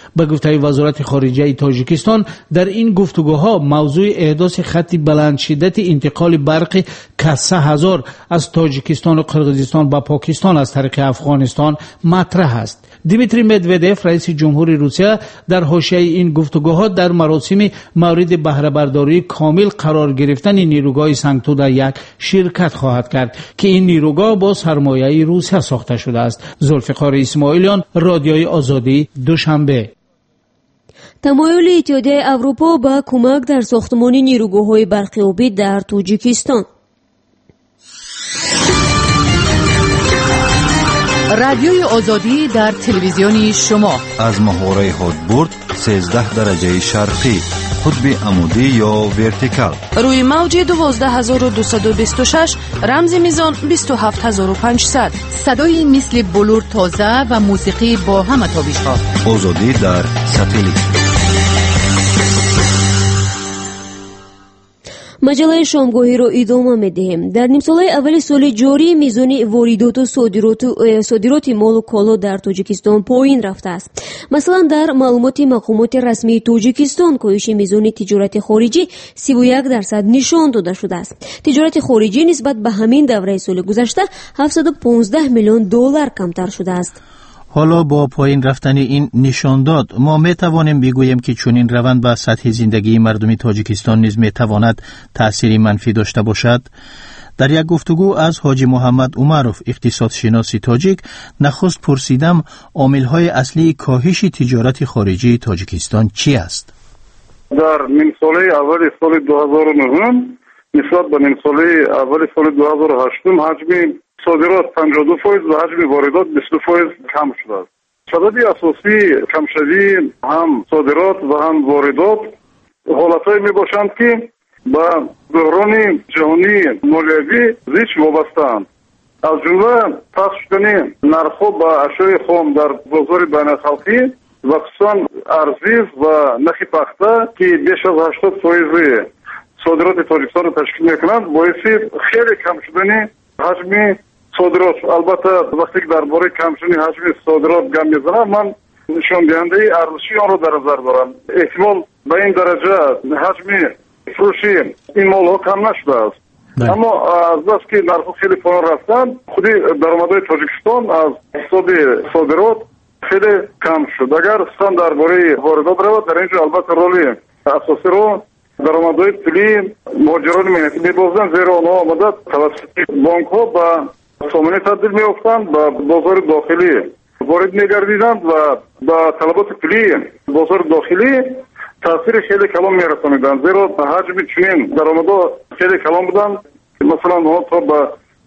به گفته وزارت خارجه تاجیکستان، در این گفتگوها موضوع احداث خط بلند شدت انتقال برق که 3000 از تاجیکستان و قرقیزستان به پاکستان از طریق افغانستان مطرح است. دیمیتری مدودف رئیس جمهوری روسیه در حاشیه این گفتگوها در مراسم مورد بهره برداری کامل قرار گرفتن نیروگاه سنگتودا یک شرکت خواهد کرد که این نیروگاه با سرمایه روسیه ساخته شده است. ذوالفقار اسماعیلیان، رادیوی آزادی، دوشنبه. تمایل اتحادیه اروپا به کمک در ساختمان نیروگاه‌های برقی آبی در تاجیکستان. رادیوی آزادی در تلویزیون شما از محوره هادبورد 13 درجه شرقی، قطب عمودی یا ورتیکال، روی موج 12226 رمز میزان 27500، صدای مثل بلور تازه و موسیقی با همه تابش‌ها. آزادی در ساتلیت. مجله شامگاهی را ادامه می‌دهیم. در نیم ساله اول سال جاری میزان واردات و صادرات مال و کالا در تاجیکستان پایین رفته است. مثلا در معلومات مقامات رسمی تاجیکستان کاهش میزان تجارت خارجی 31% نشان داده شده است. تجارت خارجی نسبت به همین دوره سال گذشته 715 میلیون دلار کمتر شده است. حالا با پایین رفتن این نشانداد ما می توانیم بگوییم که چنین روند بر سطح زندگی مردم تاجیکستان نیز می تواند تأثیری منفی داشته باشد. در یک گفتگو از حاجی محمد عمروف، اقتصادشناس تاجیک، نخست پرسیدم عامل‌های اصلی کاهش تجارت خارجی تاجیکستان چی است؟ در نیم ساله اول سال 2009 نسبت به نیم ساله اول سال 2008 حجم صادرات 52% و حجم واردات 22% کم شده است. سبب اساسی کمشدی هم صادرات و هم واردات حالتهایی می باشند که به بحران جهانی مالیوی زیست وابسته‌اند. از جمله پخش شدن نرخ‌ها به اشیاء خام در بازار بین‌الخلقی و خصوصا ارزیز و نخ پخته که بیش از 80% صادرات تاجیکستان را تشکیل می‌کنند باعث خیلی کم شدن حجم صادرات. البته وقتی که درباره کم شدن حجم صادرات گپ می‌زنم من نشان دهنده ارزشی آن را در نظر دارم. احتمال به این درجه حجم فروش این مال‌ها کم نشده است. اما از بس که نرخ‌ها خیلی پایین رفتند خودی درآمدهای تاجیکستان از حساب صادرات خیلی کم شد. اگر سخن درباره واردات رود در اینجا البته رول اساسی رو درآمدهای پولی مهاجران مهنتی می‌بازند، زیرا آنها آمده توسط بانک‌ها به سامانه تبدیل می‌افتند و بازار داخلی وارد می‌گردیدند و به طلبات پولی بازار داخلی تاثیر خیلی کلان می‌رسانیدند، زیرا حجم چنین درآمدها خیلی کلان بودند. مثلا آنها تا به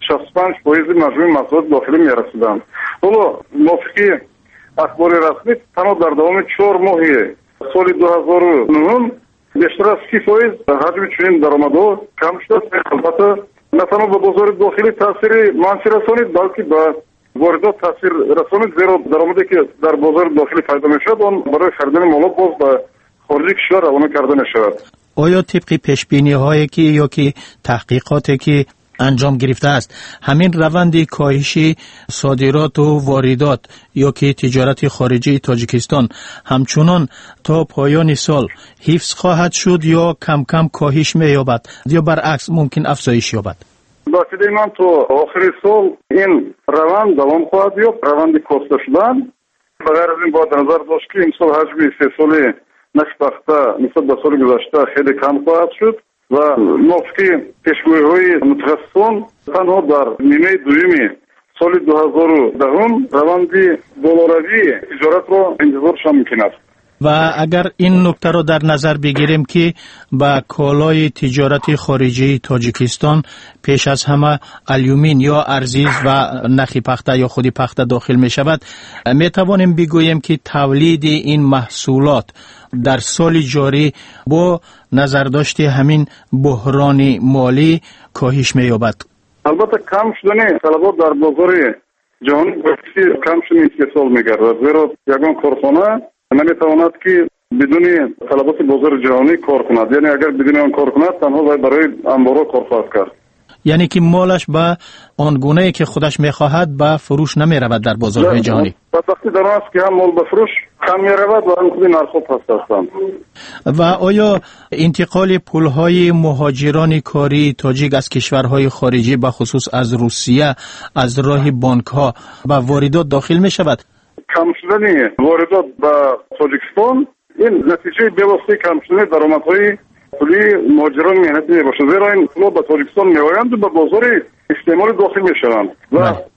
65% مجموع محصولات داخلی می‌رسیدند. حالا موافقی اخبار رسمی تنها در دوام 4 ماه سال 2009 بیشتر از 30% حجم چنین درآمدها کم شد. البته نه تنها به بازار داخلی تاثیر منفی رسانید بلکه به واردات تاثیر رسانید، زیرا درآمدی که در بازار داخلی پیدا میشد آن برای خریدن مالات باز به خارج کشور روانه کرده میشود. آیا طبق پیشبینی‌هایی که یا که تحقیقاتی که انجام گرفته است همین روند کاهش صادرات و واردات یا که تجارت خارجی تاجیکستان همچنان تا پایان سال حفظ خواهد شد یا کم کم کاهش می‌یابد یا برعکس ممکن افزایش یابد؟ با عقیده من تا آخر سال این روند دوام خواهد یافت، روند کاسته شدن. بغیر از این باید نظر داشت که این سال حجم 3 ساله نفت پخته نسبت به سال گذشته خیلی کم خواهد شد و موافقی پیشگویی‌های متخصصان تنها در نیمه دوم سال 2010 روند بالاروی تجارت را انتظارشان ممکن است. و اگر این نکته را در نظر بگیریم که با کالای تجارت خارجی تاجیکستان پیش از همه الیومین یا ارزیز و نخی پخته یا خودی پخته داخل می شود، می توانیم بگوییم که تولید این محصولات در سال جاری با نظرداشت همین بحران مالی کاهش می یابد. البته کم شدن طلبات در بازار جهانی کم شدن 3 سال می گردد، زیرا یگان کارخانه نمیتواند که بدون طلبات بازار جهانی کار کند. یعنی اگر بدون آن کار کند تنها برای انبارها کار خواهد کرد. یعنی که مالش به آن گونه‌ای که خودش می‌خواهد به فروش نمی‌رود در بازارهای جهانی. وقتی در است که هم مال به فروش کم می‌رود و هم خود نرخ پست هستند. و آیا انتقال پول‌های مهاجران کاری تاجیک از کشورهای خارجی به خصوص از روسیه از راه بانک‌ها به واردات داخل می‌شود؟ کم شدن واردات به تاجیکستان این نتیجه بی‌واسطه کم شدن درآمدهای پولی مهاجران مهنتی میباشد، زیرا این پولا به تاجیکستان میآیند و به بازار استعمال داخل میشوند و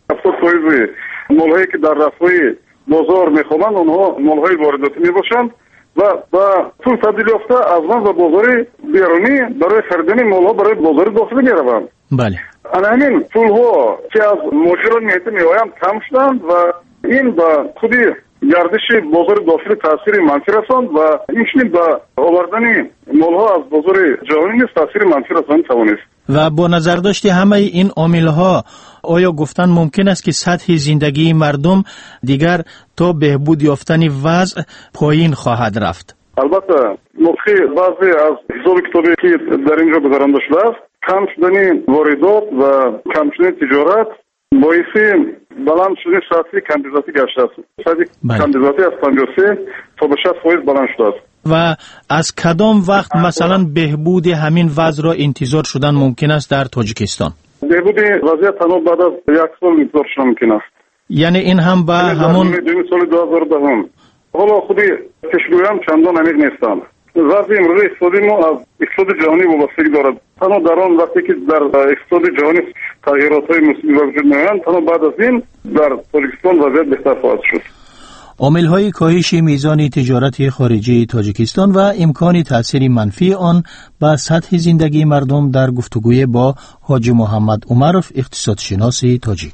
70% مالهایی که در رفاه بازار میخوامند آنها مالهای وارداتی میباشند و با پول تبدیل یافته از من و بازار بیرونی برای خریدن مالها برای بازار داخلی میروند. بله. همین پولها که از مهاجران مهنتی میآیند کم شدند و این به خودی گردش بازار داخلی تاثیر منفی رساند و این به آوردن مالها از بازار جهانی نیز تاثیر منفی رساند توانست. و با نظر داشتی همه این عامل‌ها آیا گفتن ممکن است که سطح زندگی مردم دیگر تا بهبود یافتن وضع پایین خواهد رفت؟ البته نسخه بعضی از حساب کتابی که در اینجا گذرانده شده است کم شدن واردات و کم شدن تجارت باعث بلند شدن سطح کاندیداتی گشته است. سطح کاندیداتی از 53 تا به 60% بلند شده است. و از کدام وقت مثلا بهبود همین وضع را انتظار شدن ممکن است در تاجیکستان؟ بهبود وضعیت تنها بعد از 1 سال انتظار شدن ممکن است. یعنی این هم به همون سال 2010 حالا خودی کشوران چندان عمیق نیستند. وضع امروز اقتصادی ما از اقتصاد جهانی وابستگی دارد. تنها در آن وقتی که در اقتصاد جهانی تغییرات‌های مثبتی به وجود میآیند تنها بعد از این در تاجیکستان وضعیت بهتر خواهد شد. عامل‌های کاهش میزان تجارت خارجی تاجیکستان و امکان تأثیر منفی آن بر سطح زندگی مردم در گفتگوی با حاجی محمد عمرف اقتصادشناس تاجیک.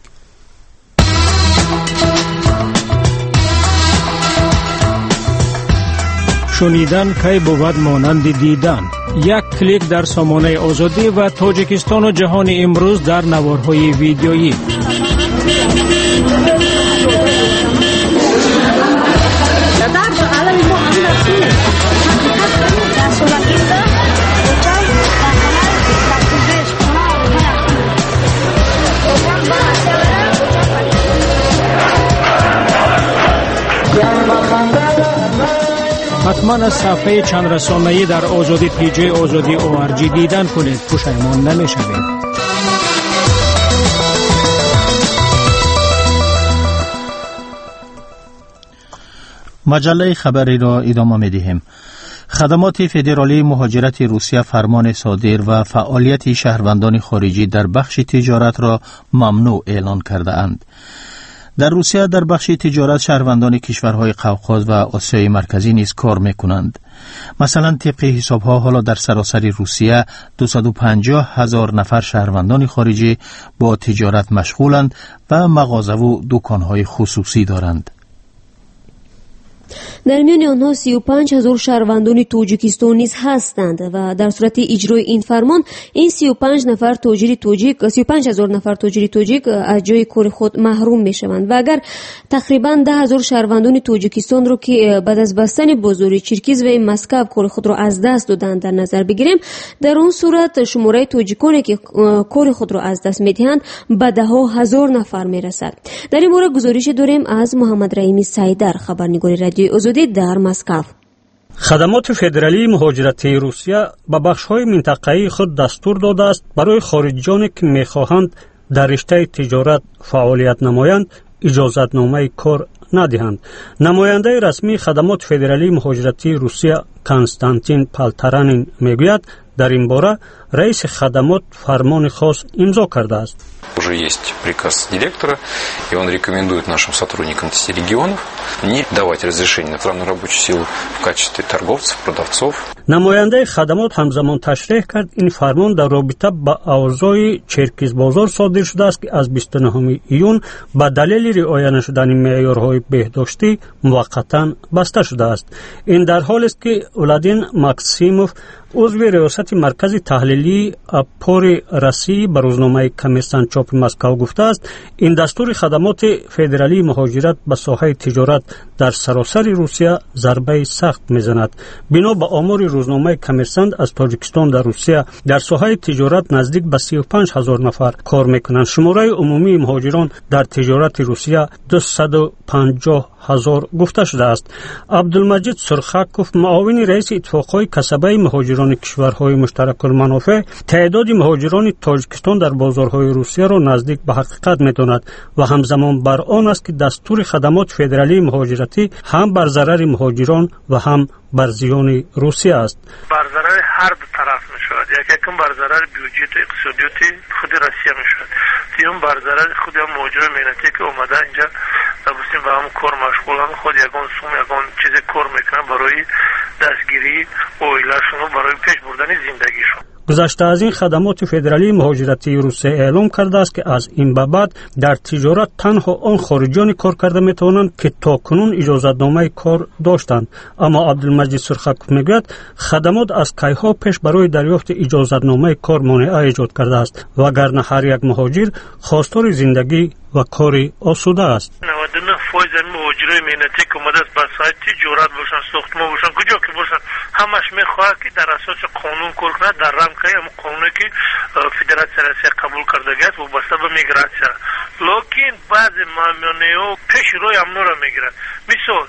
شنیدن کی بود مانند دیدن. یک کلیک در سامانه آزادی و تاجیکستان و جهان امروز در نوارهای ویدیویی. حتما از صفحه چند رسانه‌ای در آزادی پیجی آزادی ORG دیدن کنید، پشیمان نمی‌شوید. مجله خبری را ادامه می‌دهیم. خدمات فدرالی مهاجرت روسیه فرمان صادر و فعالیت شهروندان خارجی در بخش تجارت را ممنوع اعلان کرده اند. در روسیه در بخش تجارت شهروندان کشورهای قوقاز و آسیای مرکزی نیز کار می‌کنند. مثلا طبق حساب‌ها حالا در سراسر روسیه 250,000 نفر شهروندان خارجی با تجارت مشغولند و مغازه و دکان‌های خصوصی دارند. در میان آنها 35,000 شهروندان تاجیکستان نیز هستند و در صورت اجرای این فرمان این 35,000 نفر تاجر تاجیک از جای کار خود محروم میشوند و اگر تقریبا 10,000 شهروندان تاجیکستان رو که بعد از بستن بازار چرکیز و مسکو کار خود را از دست دادند در نظر بگیریم، در اون صورت شماره تاجیکانی که کار خود را از دست میدهند به 10,000 نفر میرسد. در این مورد گزارش داریم از محمد رحیمی سیدر، خبرنگار رادیوی آزادی در مسکو. خدمات فدرالی مهاجرتی روسیه به بخش‌های منطقه‌ای خود دستور داده است برای خارجیانی که می‌خواهند در رشته تجارت فعالیت نمایند اجازتنامه کار ندهند. نماینده رسمی خدمات فدرالی مهاجرتی روسیه کنستانتین پالتارانین میگوید در این باره رئیس خدمات فرمان خاص امضا کرده است. Уже есть приказ директора, и он рекомендует нашим сотрудникам регионов не давать разрешение на иностранную рабочую силу в качестве торговцев, продавцов. نماینده خدمات همزمان تشریح کرد این فرمان در رابطه با اوضاع چرکیز بازار صادر شده است که از 29 ایون به دلیل رعایت نشدن معیارهای بهداشتی موقتا بسته شده است. این در حالی است که ولادین ماکسیموف عضو ریاست مرکز تحلیلی Василий Пори Раси ба рӯзномаи Коммерсант чопи Москав гуфтааст, ин дастури хадамоти федералии муҳоҷират ба соҳаи тиҷорат дар саросари Русия зарбаи сахт мезанад. бино ба омори рӯзномаи Коммерсант аз Тоҷикистон дар Русия дар соҳаи тиҷорат наздик ба 35 000 нафар кор мекунанд. шумораи умумии муҳоҷирон дар тиҷорати Русия 250 000 гуфта шудааст. Абдулмаҷид Сурхаков, муовини раиси иттифоқҳои касабаи муҳоҷирони кишварҳои муштаракулманофеъ, теъдоди муҳоҷирони Тоҷикистон дар бозорҳои Русияро наздик ба ҳақиқат медонад ва ҳамзамон бар он аст ки дастури хадамоти федералии муҳоҷиратӣ ҳам бар зарари муҳоҷирон ва ҳам бар зиёни Русия аст. бар зарари ҳар ду тараф мешавад. якум бар зарари бюджети иқтисодиёти худи Россия мешавад. сеюм бар зарари худи муҳоҷирони меҳнатие ки омада инҷа допустим ба ҳамон кор машғуланд, худ ягон сум ягон чизе кор мекунанд барои дастгирии оилашон, барои пеш бурдани зиндагишон. гузашта аз ин хадамоти федералии муҳоҷиратии Русия эълом кардааст ки аз ин ба баъд дар тиҷорат танҳо он хориҷони кор карда метавонанд ки токунун иҷозатномаи кор доштанд. аммо Абдулмаҷид Сурхаков мегӯяд, хадамот аз кайҳо пеш барои дарёфти иҷозатномаи кор монеа эҷод кардааст, вагарна ҳар як муҳоҷир хостори зиндагӣ ва кори осуда аст. 99% муҳоҷирони меҳнатие ки омадааст ба соҳаи тиҷорат бошанд, сохтмон бошанд, куҷо ки бошанд, ҳамаш мехоҳад ки дар асоси қонун кор кунад, дар рамкаи ҳамон қонуне ки Федератсияи Россия қабул кардагиаст вобаста ба миграция. локин баъзе мамонеҳо пеши роҳи амноро мегиранд. мисол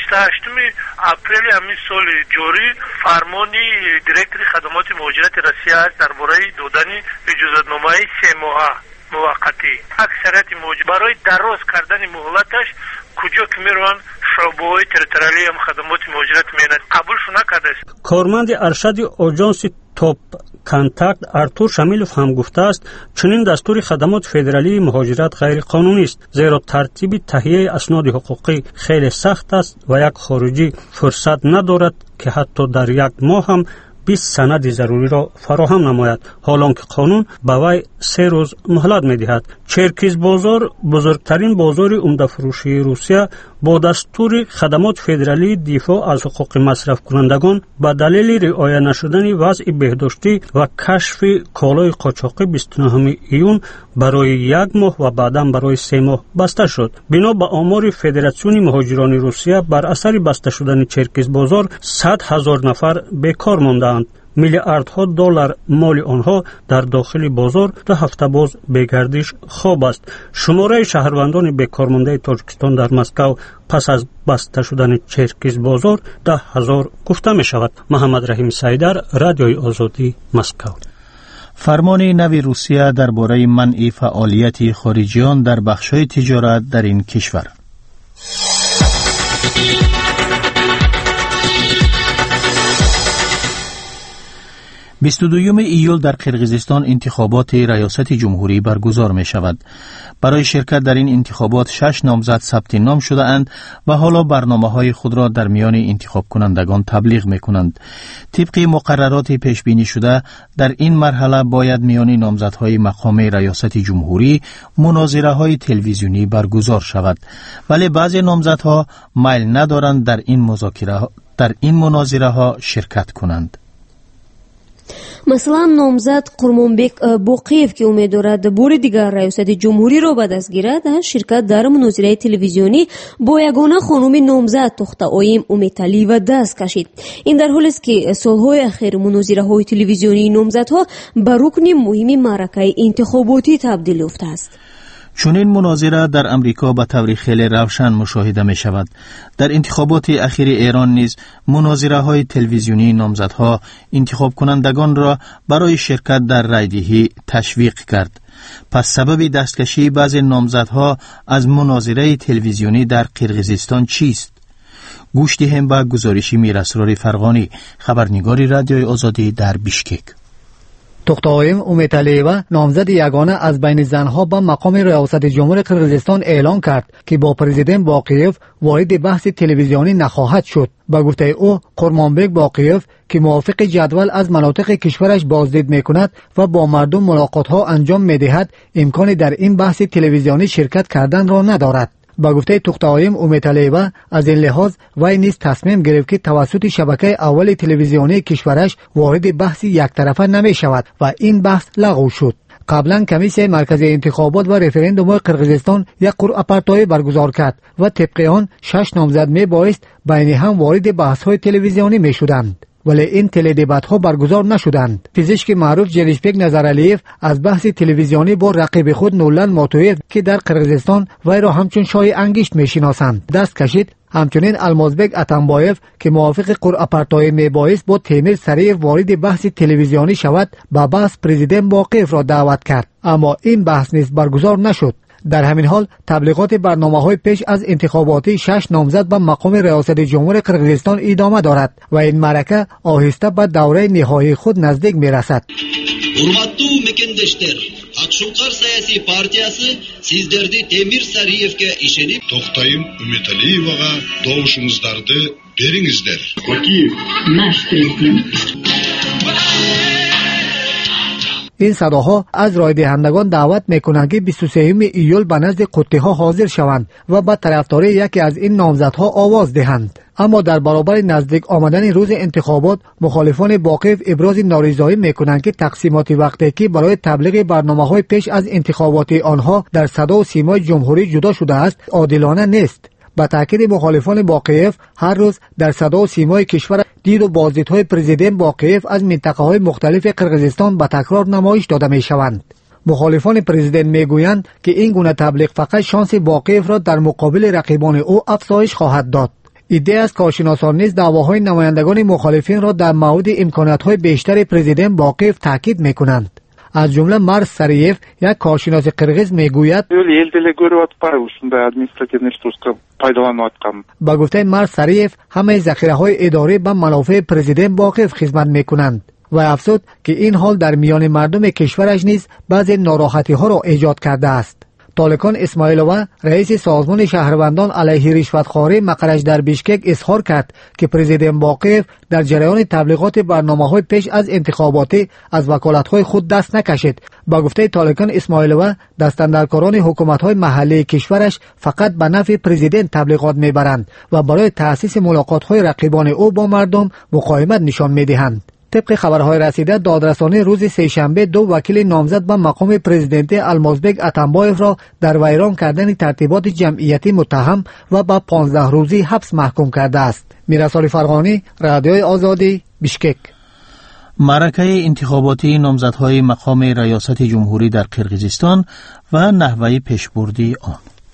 28 апрели ҳамин соли ҷорӣ фармони директори хадамоти муҳоҷирати Россия аст дар бораи додани иҷозатномаи 3 моҳа муваққатӣ. аксарияти муҳоҷир барои дароз кардани муҳлаташ куҷо ки мераванд шоъбаҳои территориалии хадамоти муҳоҷирати меҳнат қабулшо накардааст. корманди аршади оҷонси топ контакт Артур Шамилов ҳам гуфтааст, чунин дастури хадамоти федералии муҳоҷират ғайриқонунӣ аст, зеро тартиби таҳияи асноди ҳуқуқӣ хеле сахт аст ва як хориҷӣ фурсат надорад ки ҳатто дар як моҳ ҳам 20 санади заруриро фароҳам намояд, ҳолон ки қонун ба вай 3 рӯз муҳлат медиҳад. черкизбозор, бузургтарин бозори умдафурӯшии Русия, бо дастури хадамоти федералии дифоъ аз ҳуқуқи масрафкунандагон ба далели риоя нашудани вазъи беҳдоштӣ ва кашфи колои қочоқӣ 29 июн барои 1 моҳ ва баъдан барои 3 моҳ баста шуд. бино ба омори Федератсиони муҳоҷирони Русия, бар асари баста шудани черкизбозор 100 000 нафар бекор мондаанд. миллиардҳо доллар моли онҳо дар дохили бозор ду ҳафтабоз бегардиш хоб аст. шумораи шаҳрвандони бекормондаи Тоҷикистон дар Москав пас аз баста шудани черкизбозор 10 000 гуфта мешавад. Муҳаммад Раҳими Сайдар, Радиои Озодӣ, Москав. фармони нави Русия дар бораи манъи фаъолияти хориҷиён дар бахшҳои тиҷорат дар ин кишвар. 22 ایول در قرقیزستان انتخابات ریاست جمهوری برگزار می شود. برای شرکت در این انتخابات 6 نامزد ثبت نام شده اند و حالا برنامه‌های خود را در میان انتخاب کنندگان تبلیغ می کنند. طبق مقررات پیش بینی شده در این مرحله باید میان نامزدهای مقام ریاست جمهوری مناظره های تلویزیونی برگزار شود. ولی بعضی نامزدها میل ندارند در این مناظره ها شرکت کنند. مثلا نامزد قرمانبек боқиев ки умед дорад бори дигар раёсати ҷумҳуриро ба даст гирад, ширкат дар мунозираи телевизионӣ бо ягона хонуми номзад тухтаоим Уметалиева даст кашид. ин дар ҳолест ки солҳои ахир мунозираҳои телевизионии номзадҳо ба рукни муҳими маъракаи интихоботӣ табдил ёфтааст. چنین مناظره در امریکا به طور خیلی روشن مشاهده می شود. در انتخابات اخیر ایران نیز مناظره های تلویزیونی نامزدها انتخاب کنندگان را برای شرکت در رایدهی تشویق کرد. پس سبب دستکشی بعضی نامزدها از مناظره تلویزیونی در قرقیزستان چیست؟ گوش دهیم به گزارش میراسرار فرغانی، خبرنگار رادیوی آزادی در بیشکک. тухтаоим Уметалиева номзад ягона аз байни занҳо ба мақоми риёсати ҷумҳури Қирғизистон эълон кард ки бо президент Боқиев вориди баҳси телевизионӣ нахоҳад шуд. ба гуфтаи ӯ Қурмонбек Боқиев ки мувофиқи ҷадвал аз манотиқи кишвараш боздид мекунад ва бо мардум мулоқотҳо анҷом медиҳад, имкони дар ин баҳси телевизионӣ ширкат карданро надорад. با گفته توختایم اومتالیوا از این لحاظ وی نیز تصمیم گرفت که توسط شبکه اول تلویزیونی کشورش وارد بحث یک طرفه نمی شود و این بحث لغو شد. قبلا کمیسیون مرکزی انتخابات و رفراندوم قرقیزستان یک قرعه پرتایی برگزار کرد و طبق آن 6 نامزد می بایست بین هم وارد بحث های تلویزیونی می شدند، ولی این تلدیبات ها برگزار نشدند. پزشک معروف جلیشبک نظرعلیف از بحث تلویزیونی با رقیب خود نولان ماتویف که در قرقیزستان وی را همچون شاه انگشت می شناسند دست کشید. همچنین المازبک اتنبایف که موافق قرعه پرتایی می بایست با تیمیر سریف وارد بحث تلویزیونی شود با بحث پرزیدنت باقیف را دعوت کرد، اما این بحث نیز برگزار نشد. در همین حال تبلیغات برنامه‌های پیش از انتخاباتی 6 نامزد به مقام ریاست جمهوری قرقیزستان ادامه دارد و این معرکه آهسته به دوره نهایی خود نزدیک می‌رسد. Hurmatli mekendeşler, Akşunkar Siyasi Partiyası sizlerdi Temir Sarıyev'e işenip Toktayım Ümit Aliyeva'ga doğuşunuzlardı berinizler. Nаш президент. این صداها از رای دهندگان دعوت میکنند که 23 ایول به نزد قطی‌ها حاضر شوند و به طرفداری یکی از این نامزدها آواز دهند. اما در برابر نزدیک آمدن روز انتخابات مخالفان باقیف ابراز نارضایی میکنند که تقسیمات وقتی که برای تبلیغ برنامه‌های پیش از انتخابات آنها در صدا و سیمای جمهوری جدا شده است عادلانه نیست. با تاکید مخالفان باقیف هر روز در صدا و سیمای کشور دید و بازدیدهای پرزیدنت باقیف از منطقه‌های مختلف قرقیزستان به تکرار نمایش داده می‌شوند. مخالفان پرزیدنت میگویند که این گونه تبلیغ فقط شانس باقیف را در مقابل رقیبان او افزایش خواهد داد. ایده از کارشناسان نیز دعواهای نمایندگان مخالفین را در مورد امکانات‌های بیشتر پرزیدنت باقیف تاکید می‌کنند. از جمله مارس سریف یک کارشناس قرقیز میگوید با گفته مارس سریف همه ذخیره‌های اداری به منافع پرزیدنت باقیف خدمت می‌کنند و افزود که این حال در میان مردم کشورش نیز بعضی ناراحتی‌ها را ایجاد کرده است. طالقان اسماعیلووا رئیس سازمان شهروندان علیه رشوتخواری مقرش در بیشکک اظهار کرد که پرزیدنت باقیف در جریان تبلیغات برنامه‌های پیش از انتخاباتی از وکالت‌های خود دست نکشید. با گفته طالقان اسماعیلووا دستاندرکاران حکومت‌های محلی کشورش فقط به نفع پرزیدنت تبلیغات می‌برند و برای تأسیس ملاقات‌های رقیبان او با مردم مقاومت نشان می‌دهند. طبق خبرهای رسیده دادرسانی روز سه‌شنبه 2 وکیل نامزد به مقام پرزیدنت المازبک اتنبایف را در ویران کردن ترتیبات جمعیتی متهم و به 15 روزی حبس محکوم کرده است. میرسال فرغانی، رادیوی آزادی، بیشکک. معرکه انتخاباتی نامزدهای مقام ریاست جمهوری در قرقیزستان و نحوه پیشبردی آن.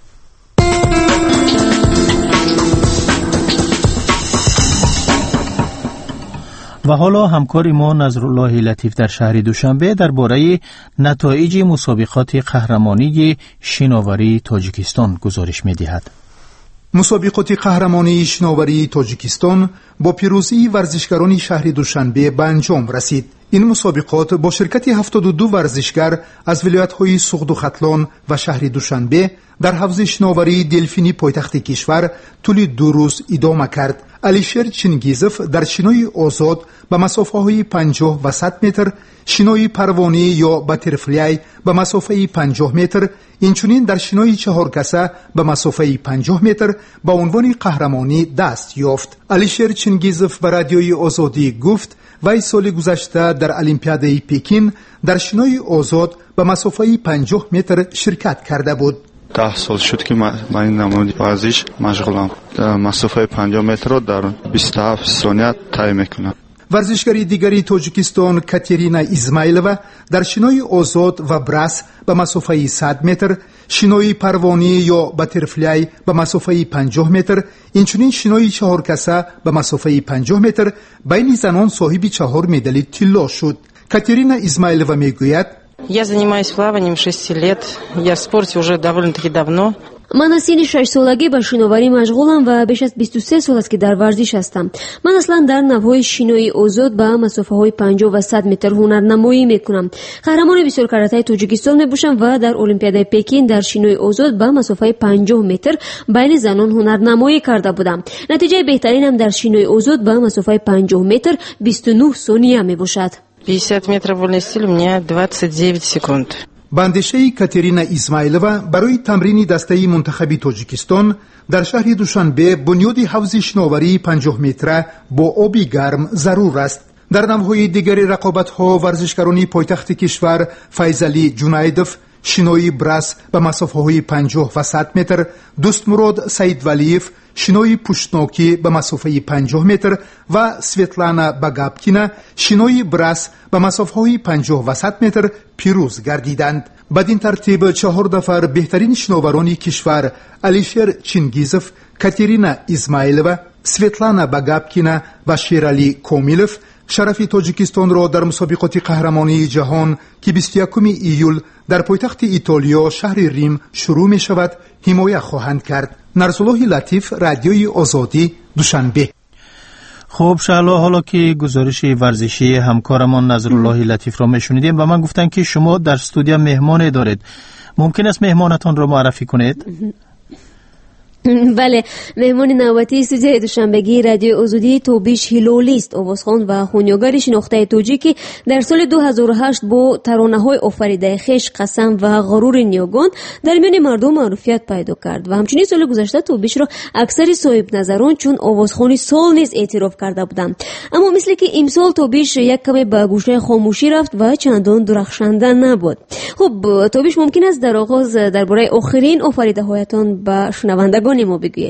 و حالا همکار ما نظرالله لطیف در شهر دوشنبه درباره نتایج مسابقات قهرمانی شناوری تاجیکستان گزارش می‌دهد. مسابقات قهرمانی شناوری تاجیکستان با پیروزی ورزشکاران شهر دوشنبه به انجام رسید. این مسابقات با شرکت 72 ورزشگر از ولایت‌های سغد و ختلان و شهر دوشنبه در حوزه شناوری دلفینی پایتخت کشور طول 2 روز ادامه کرد. علیشیر چنگیزف در شنای آزاد به مسافه‌های 50 و 100 متر، شنای پروانه یا باترفلای به مسافه 50 متر، اینچنین در شنای 4 کسه به مسافه 50 متر با عنوان قهرمانی دست یافت. علیشیر چنگیزف به رادیوی آزادی گفت وی سال گذشته در المپیادای پکین در شنای آزاد به مسافه 50 متر شرکت کرده بود. 10 سال شد که من این نماد ورزش مشغولم. مسافه 50 متر را در 27 ثانیه طی میکنم. ورزشکاری دیگری تاجیکستان کاترینا اسماعیلووا در شنای آزاد و براس به مسافه 100 متر، شنای پروانه یا باترفلای به مسافه 50 متر، اینچنین شنای 4 کسه به مسافه 50 متر بین زنان صاحب 4 مدال طلا شد. کاترینا اسماعیلووا میگوید Я занимаюсь плаванием 6 лет. Я в спорте уже довольно-таки давно. من از سن 6 سالگی به شناوری مشغولم و بیش از 23 سال است که در ورزش هستم. من اصلا در نوهای شنای آزاد به مسافه‌های 50 و 100 متر هنرنمایی میکنم. قهرمان بسیار کراتای تاجیکستان میباشم و در المپیادای پکین در شنای آزاد به مسافه 50 متر بین زنان هنرنمایی کرده بودم. نتیجه بهترینم در شنای آزاد به مسافه 50 متر 29 ثانیه میباشد. 50 метров вольный стиль у меня 29 секунд. بندشه کاترینا اسماعیلووا برای تمرین دسته منتخب تاجیکستان در شهر دوشنبه بنیاد حوض شناوری 50 متره با آبی گرم ضرور است. در نوهای دیگر رقابت‌ها ورزشکاران پایتخت کشور فیضعلی جنیدوف شینای براس به مسافه‌های 50 و 100 متر، دوستمراد سعید ولیف شینای پشتناکی به مسافه 50 متر و سویتلانا باگابکینا شینای براس به مسافه‌های 50 و 100 متر پیروز گردیدند. بدین ترتیب 4 نفر بهترین شناوران کشور علیشیر چینگیزوف، کاترینا اسماعیلووا، سویتلانا باگابکینا و شیرالی کومیلوف شرف تاجیکستان را در مسابقات قهرمانی جهان که 21 ایول در پایتخت ایتالیا شهر ریم شروع می شود حمایت خواهند کرد. نرسالله لطیف، رادیوی آزادی، دوشنبه. خب شهلا، حالا که گزارش ورزشی همکارمان نظرالله لطیف را میشنیدیم و من گفتن که شما در استودیو مهمان دارید، ممکن است مهمانتان را معرفی کنید؟ بله، مهمان نوبتی استودیوی دوشنبگی رادیو آزادی توبیش هیلولی است، آوازخوان و خواننگر شناخته تاجیکی در سال 2008 با ترانه‌های آفریده خویش قسم و غرور نیاگان در میان مردم معروفیت پیدا کرد و همچنین سال گذشته توبیش را اکثر صاحب نظران چون آوازخوان سال نیز اعتراف کرده بودند. اما مثل که امسال توبیش یک کمی به گوشه خاموشی رفت و چندان درخشنده نبود. خب توبیش، ممکن است در آغاز درباره آخرین آفریده‌هایتان به شنوندگان ما بگویید؟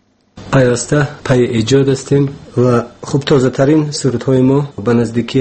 پیوسته پی ایجاد هستیم و خوب تازه ترین سرودهای ما به نزدیکی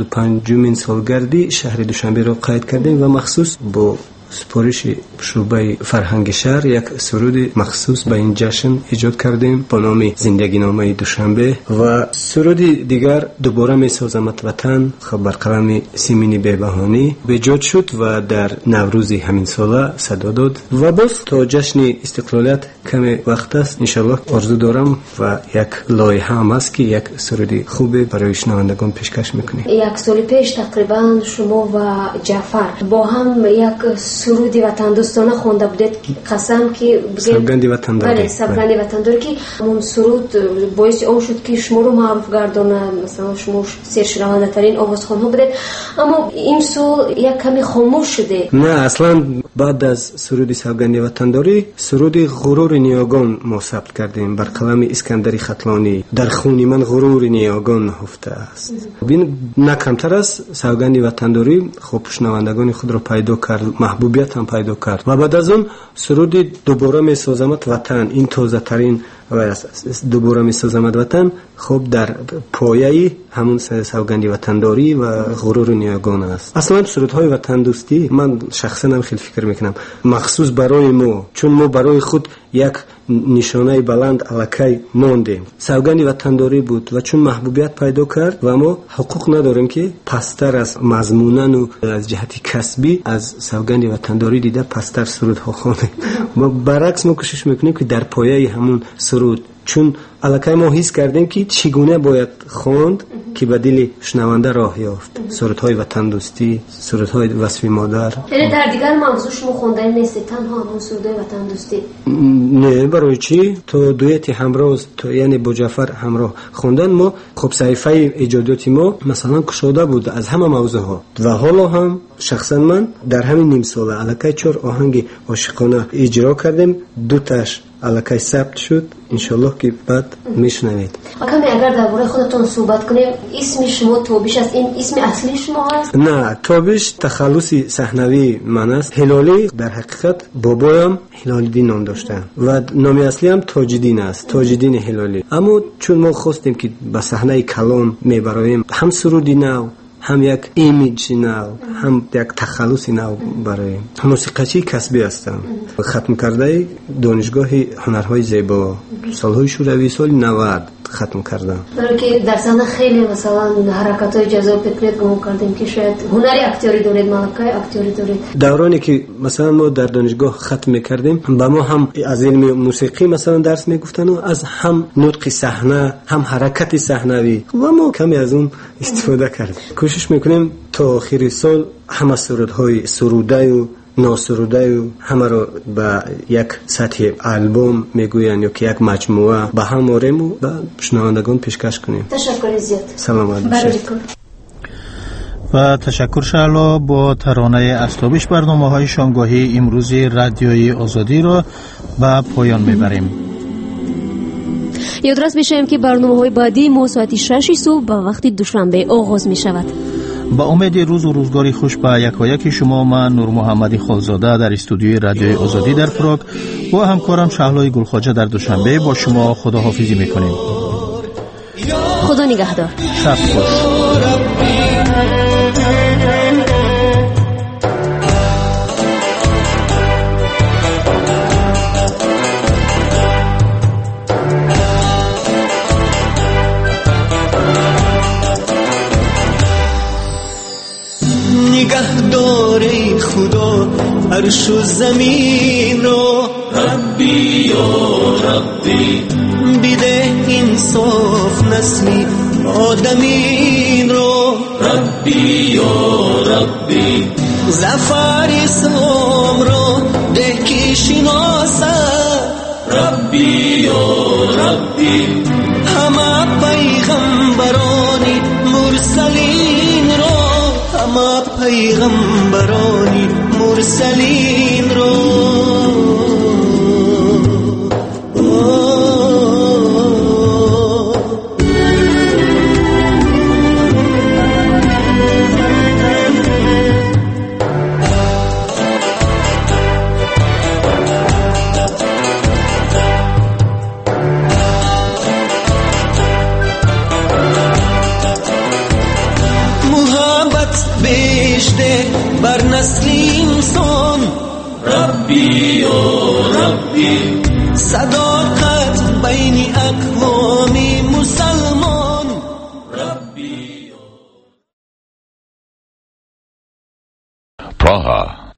85مین سالگردی شهر دوشنبه را قید کردیم و مخصوص با سپارش شعبه فرهنگ شهر یک سرود مخصوص به این جشن ایجاد کردیم با نام زندگی نامه دوشنبه و سرود دیگر دوباره می سازمت وطن بر قلم سیمین بهبهانی ایجاد شد و در نوروز همین ساله صدا داد و باز تا جشن استقلالیت کمی وقت است. انشالله آرزو دارم و یک لایحه هم است که یک سرود خوب برای شنوندگان پیشکش میکنیم. یک سال پیش تقریبا شما و جعفر با هم یک سرودی وطن دوستانه خونده بودید، قسم که سوگندی وطن داری. بله، سوگندی وطن داری که اون سرود باعث اون شد که شما رو معروف گردانه، مثلا شما سرشنونده ترین آوازخوان‌ها بودید، اما این سال یک کمی خاموش شده. نه، اصلا بعد از سرود سوگندی وطن داری سرود غرور نیاگان ما ثبت کردیم بر قلم اسکندر ختلانی. در خون من غرور نیاگان نهفته است. ببین نه کمتر از سوگندی وطن داری خب شنوندگان خود را پیدا کرد، محبوبیت هم پیدا کرد و بعد از اون سرود دوباره می سازمت وطن، این تازه ترین و دوباره می سازمت وطن خب در پایه همون سوگندی وطن داری و غرور نیاگان است. اصلا سرودهای وطن دوستی من شخصا هم خیلی فکر میکنم مخصوص برای ما، چون ما برای خود یک نشانه بلند الکی موندیم. سوگندی وطن داری بود و چون محبوبیت پیدا کرد و ما حقوق نداریم که پستر از مضمونن و از جهت کسبی از سوگندی وطن داری دیده پستر سرودها خوانیم. ما برعکس ما کوشش میکنیم که در پایه همون سرود، چون الکی ما حس کردیم که چگونه باید خواند که به دل شنونده راه یافت. سرودهای وطن دوستی، سرودهای وصف مادر. یعنی در دیگر موضوع شما خوندن نیست، تنها همون سرودهای وطن دوستی؟ نه، برای چی؟ تو دویتی همراه تو یعنی با جعفر همراه خوندن ما خب صحیفه ایجاداتی ما مثلا کشاده بود از همه موضوعها و حالا هم شخصا من در همین نیم ساله الکی 4 آهنگ عاشقانه اجرا کردیم، 2 تاش الکی ثبت شد، انشالله که بعد میشنوید. کمی اگر درباره خودتون صحبت کنیم، اسم شما توبیش است، این اسم اصلی شما است؟ نه، توبیش تخلصی صحنوی من است. هلالی در حقیقت بابایم هلالدین نام داشته و نام اصلی هم تاجدین است، تاجدین هلالی. اما چون ما خواستیم که به صحنه کلام میبریم هم سرودی نو، هم یک ایمیج نو، هم یک تخلص نو برای موسیقیچی کسبی هستم. ختم کرده دانشگاه هنرهای زیبا سالهای شوروی سال 90 ختم کردم. برای که در صحنه خیلی مثلا حرکت‌های جذاب فکریت گم کردیم که شاید هنری اکتیاری دارید، ملکه اکتیاری دارید. دورانی که مثلا ما در دانشگاه ختم می‌کردیم با ما هم از علم موسیقی مثلا درس می‌گفتن و از هم نطق صحنه، هم حرکت صحنوی و ما کمی از اون استفاده کردیم. کوشش می‌کنیم تا آخر سال همه سرودهای سروده و ناسروده و همه رو به یک سطح آلبوم میگوین یا که یک مجموعه به هم آوریم و به شنوندگان پیشکش کنیم. تشکر زیاد. سلام علیکم. و تشکر شالا با ترانه استابش برنامه‌های شامگاهی امروزی رادیوی آزادی را به پایان میبریم. یادرس میشیم که برنامه‌های بعدی ما ساعت 6 صبح به وقت دوشنبه آغاز می شود. با امید روز و روزگاری خوش به یکایک شما، من نور محمدی خالزاده در استودیوی رادیوی آزادی در پراگ و همکارم شهلای گلخواجه در دوشنبه با شما خداحافظی میکنیم. خدا نگهدار. شب خوش. نگهدار خدا عرش و زمین رو، ربی یا ربی بیده انصاف نسلی آدمین رو، ربی یا ربی زفر اسلام رو ده کی شناسه، ربی یا ربی همه پیغمبرانی مرسلین رو، همه پیغمبرانی مرسلین رو. بر نسل انسان، ربی یا ربی صداقت بین اقوام مسلمان، ربی. Praha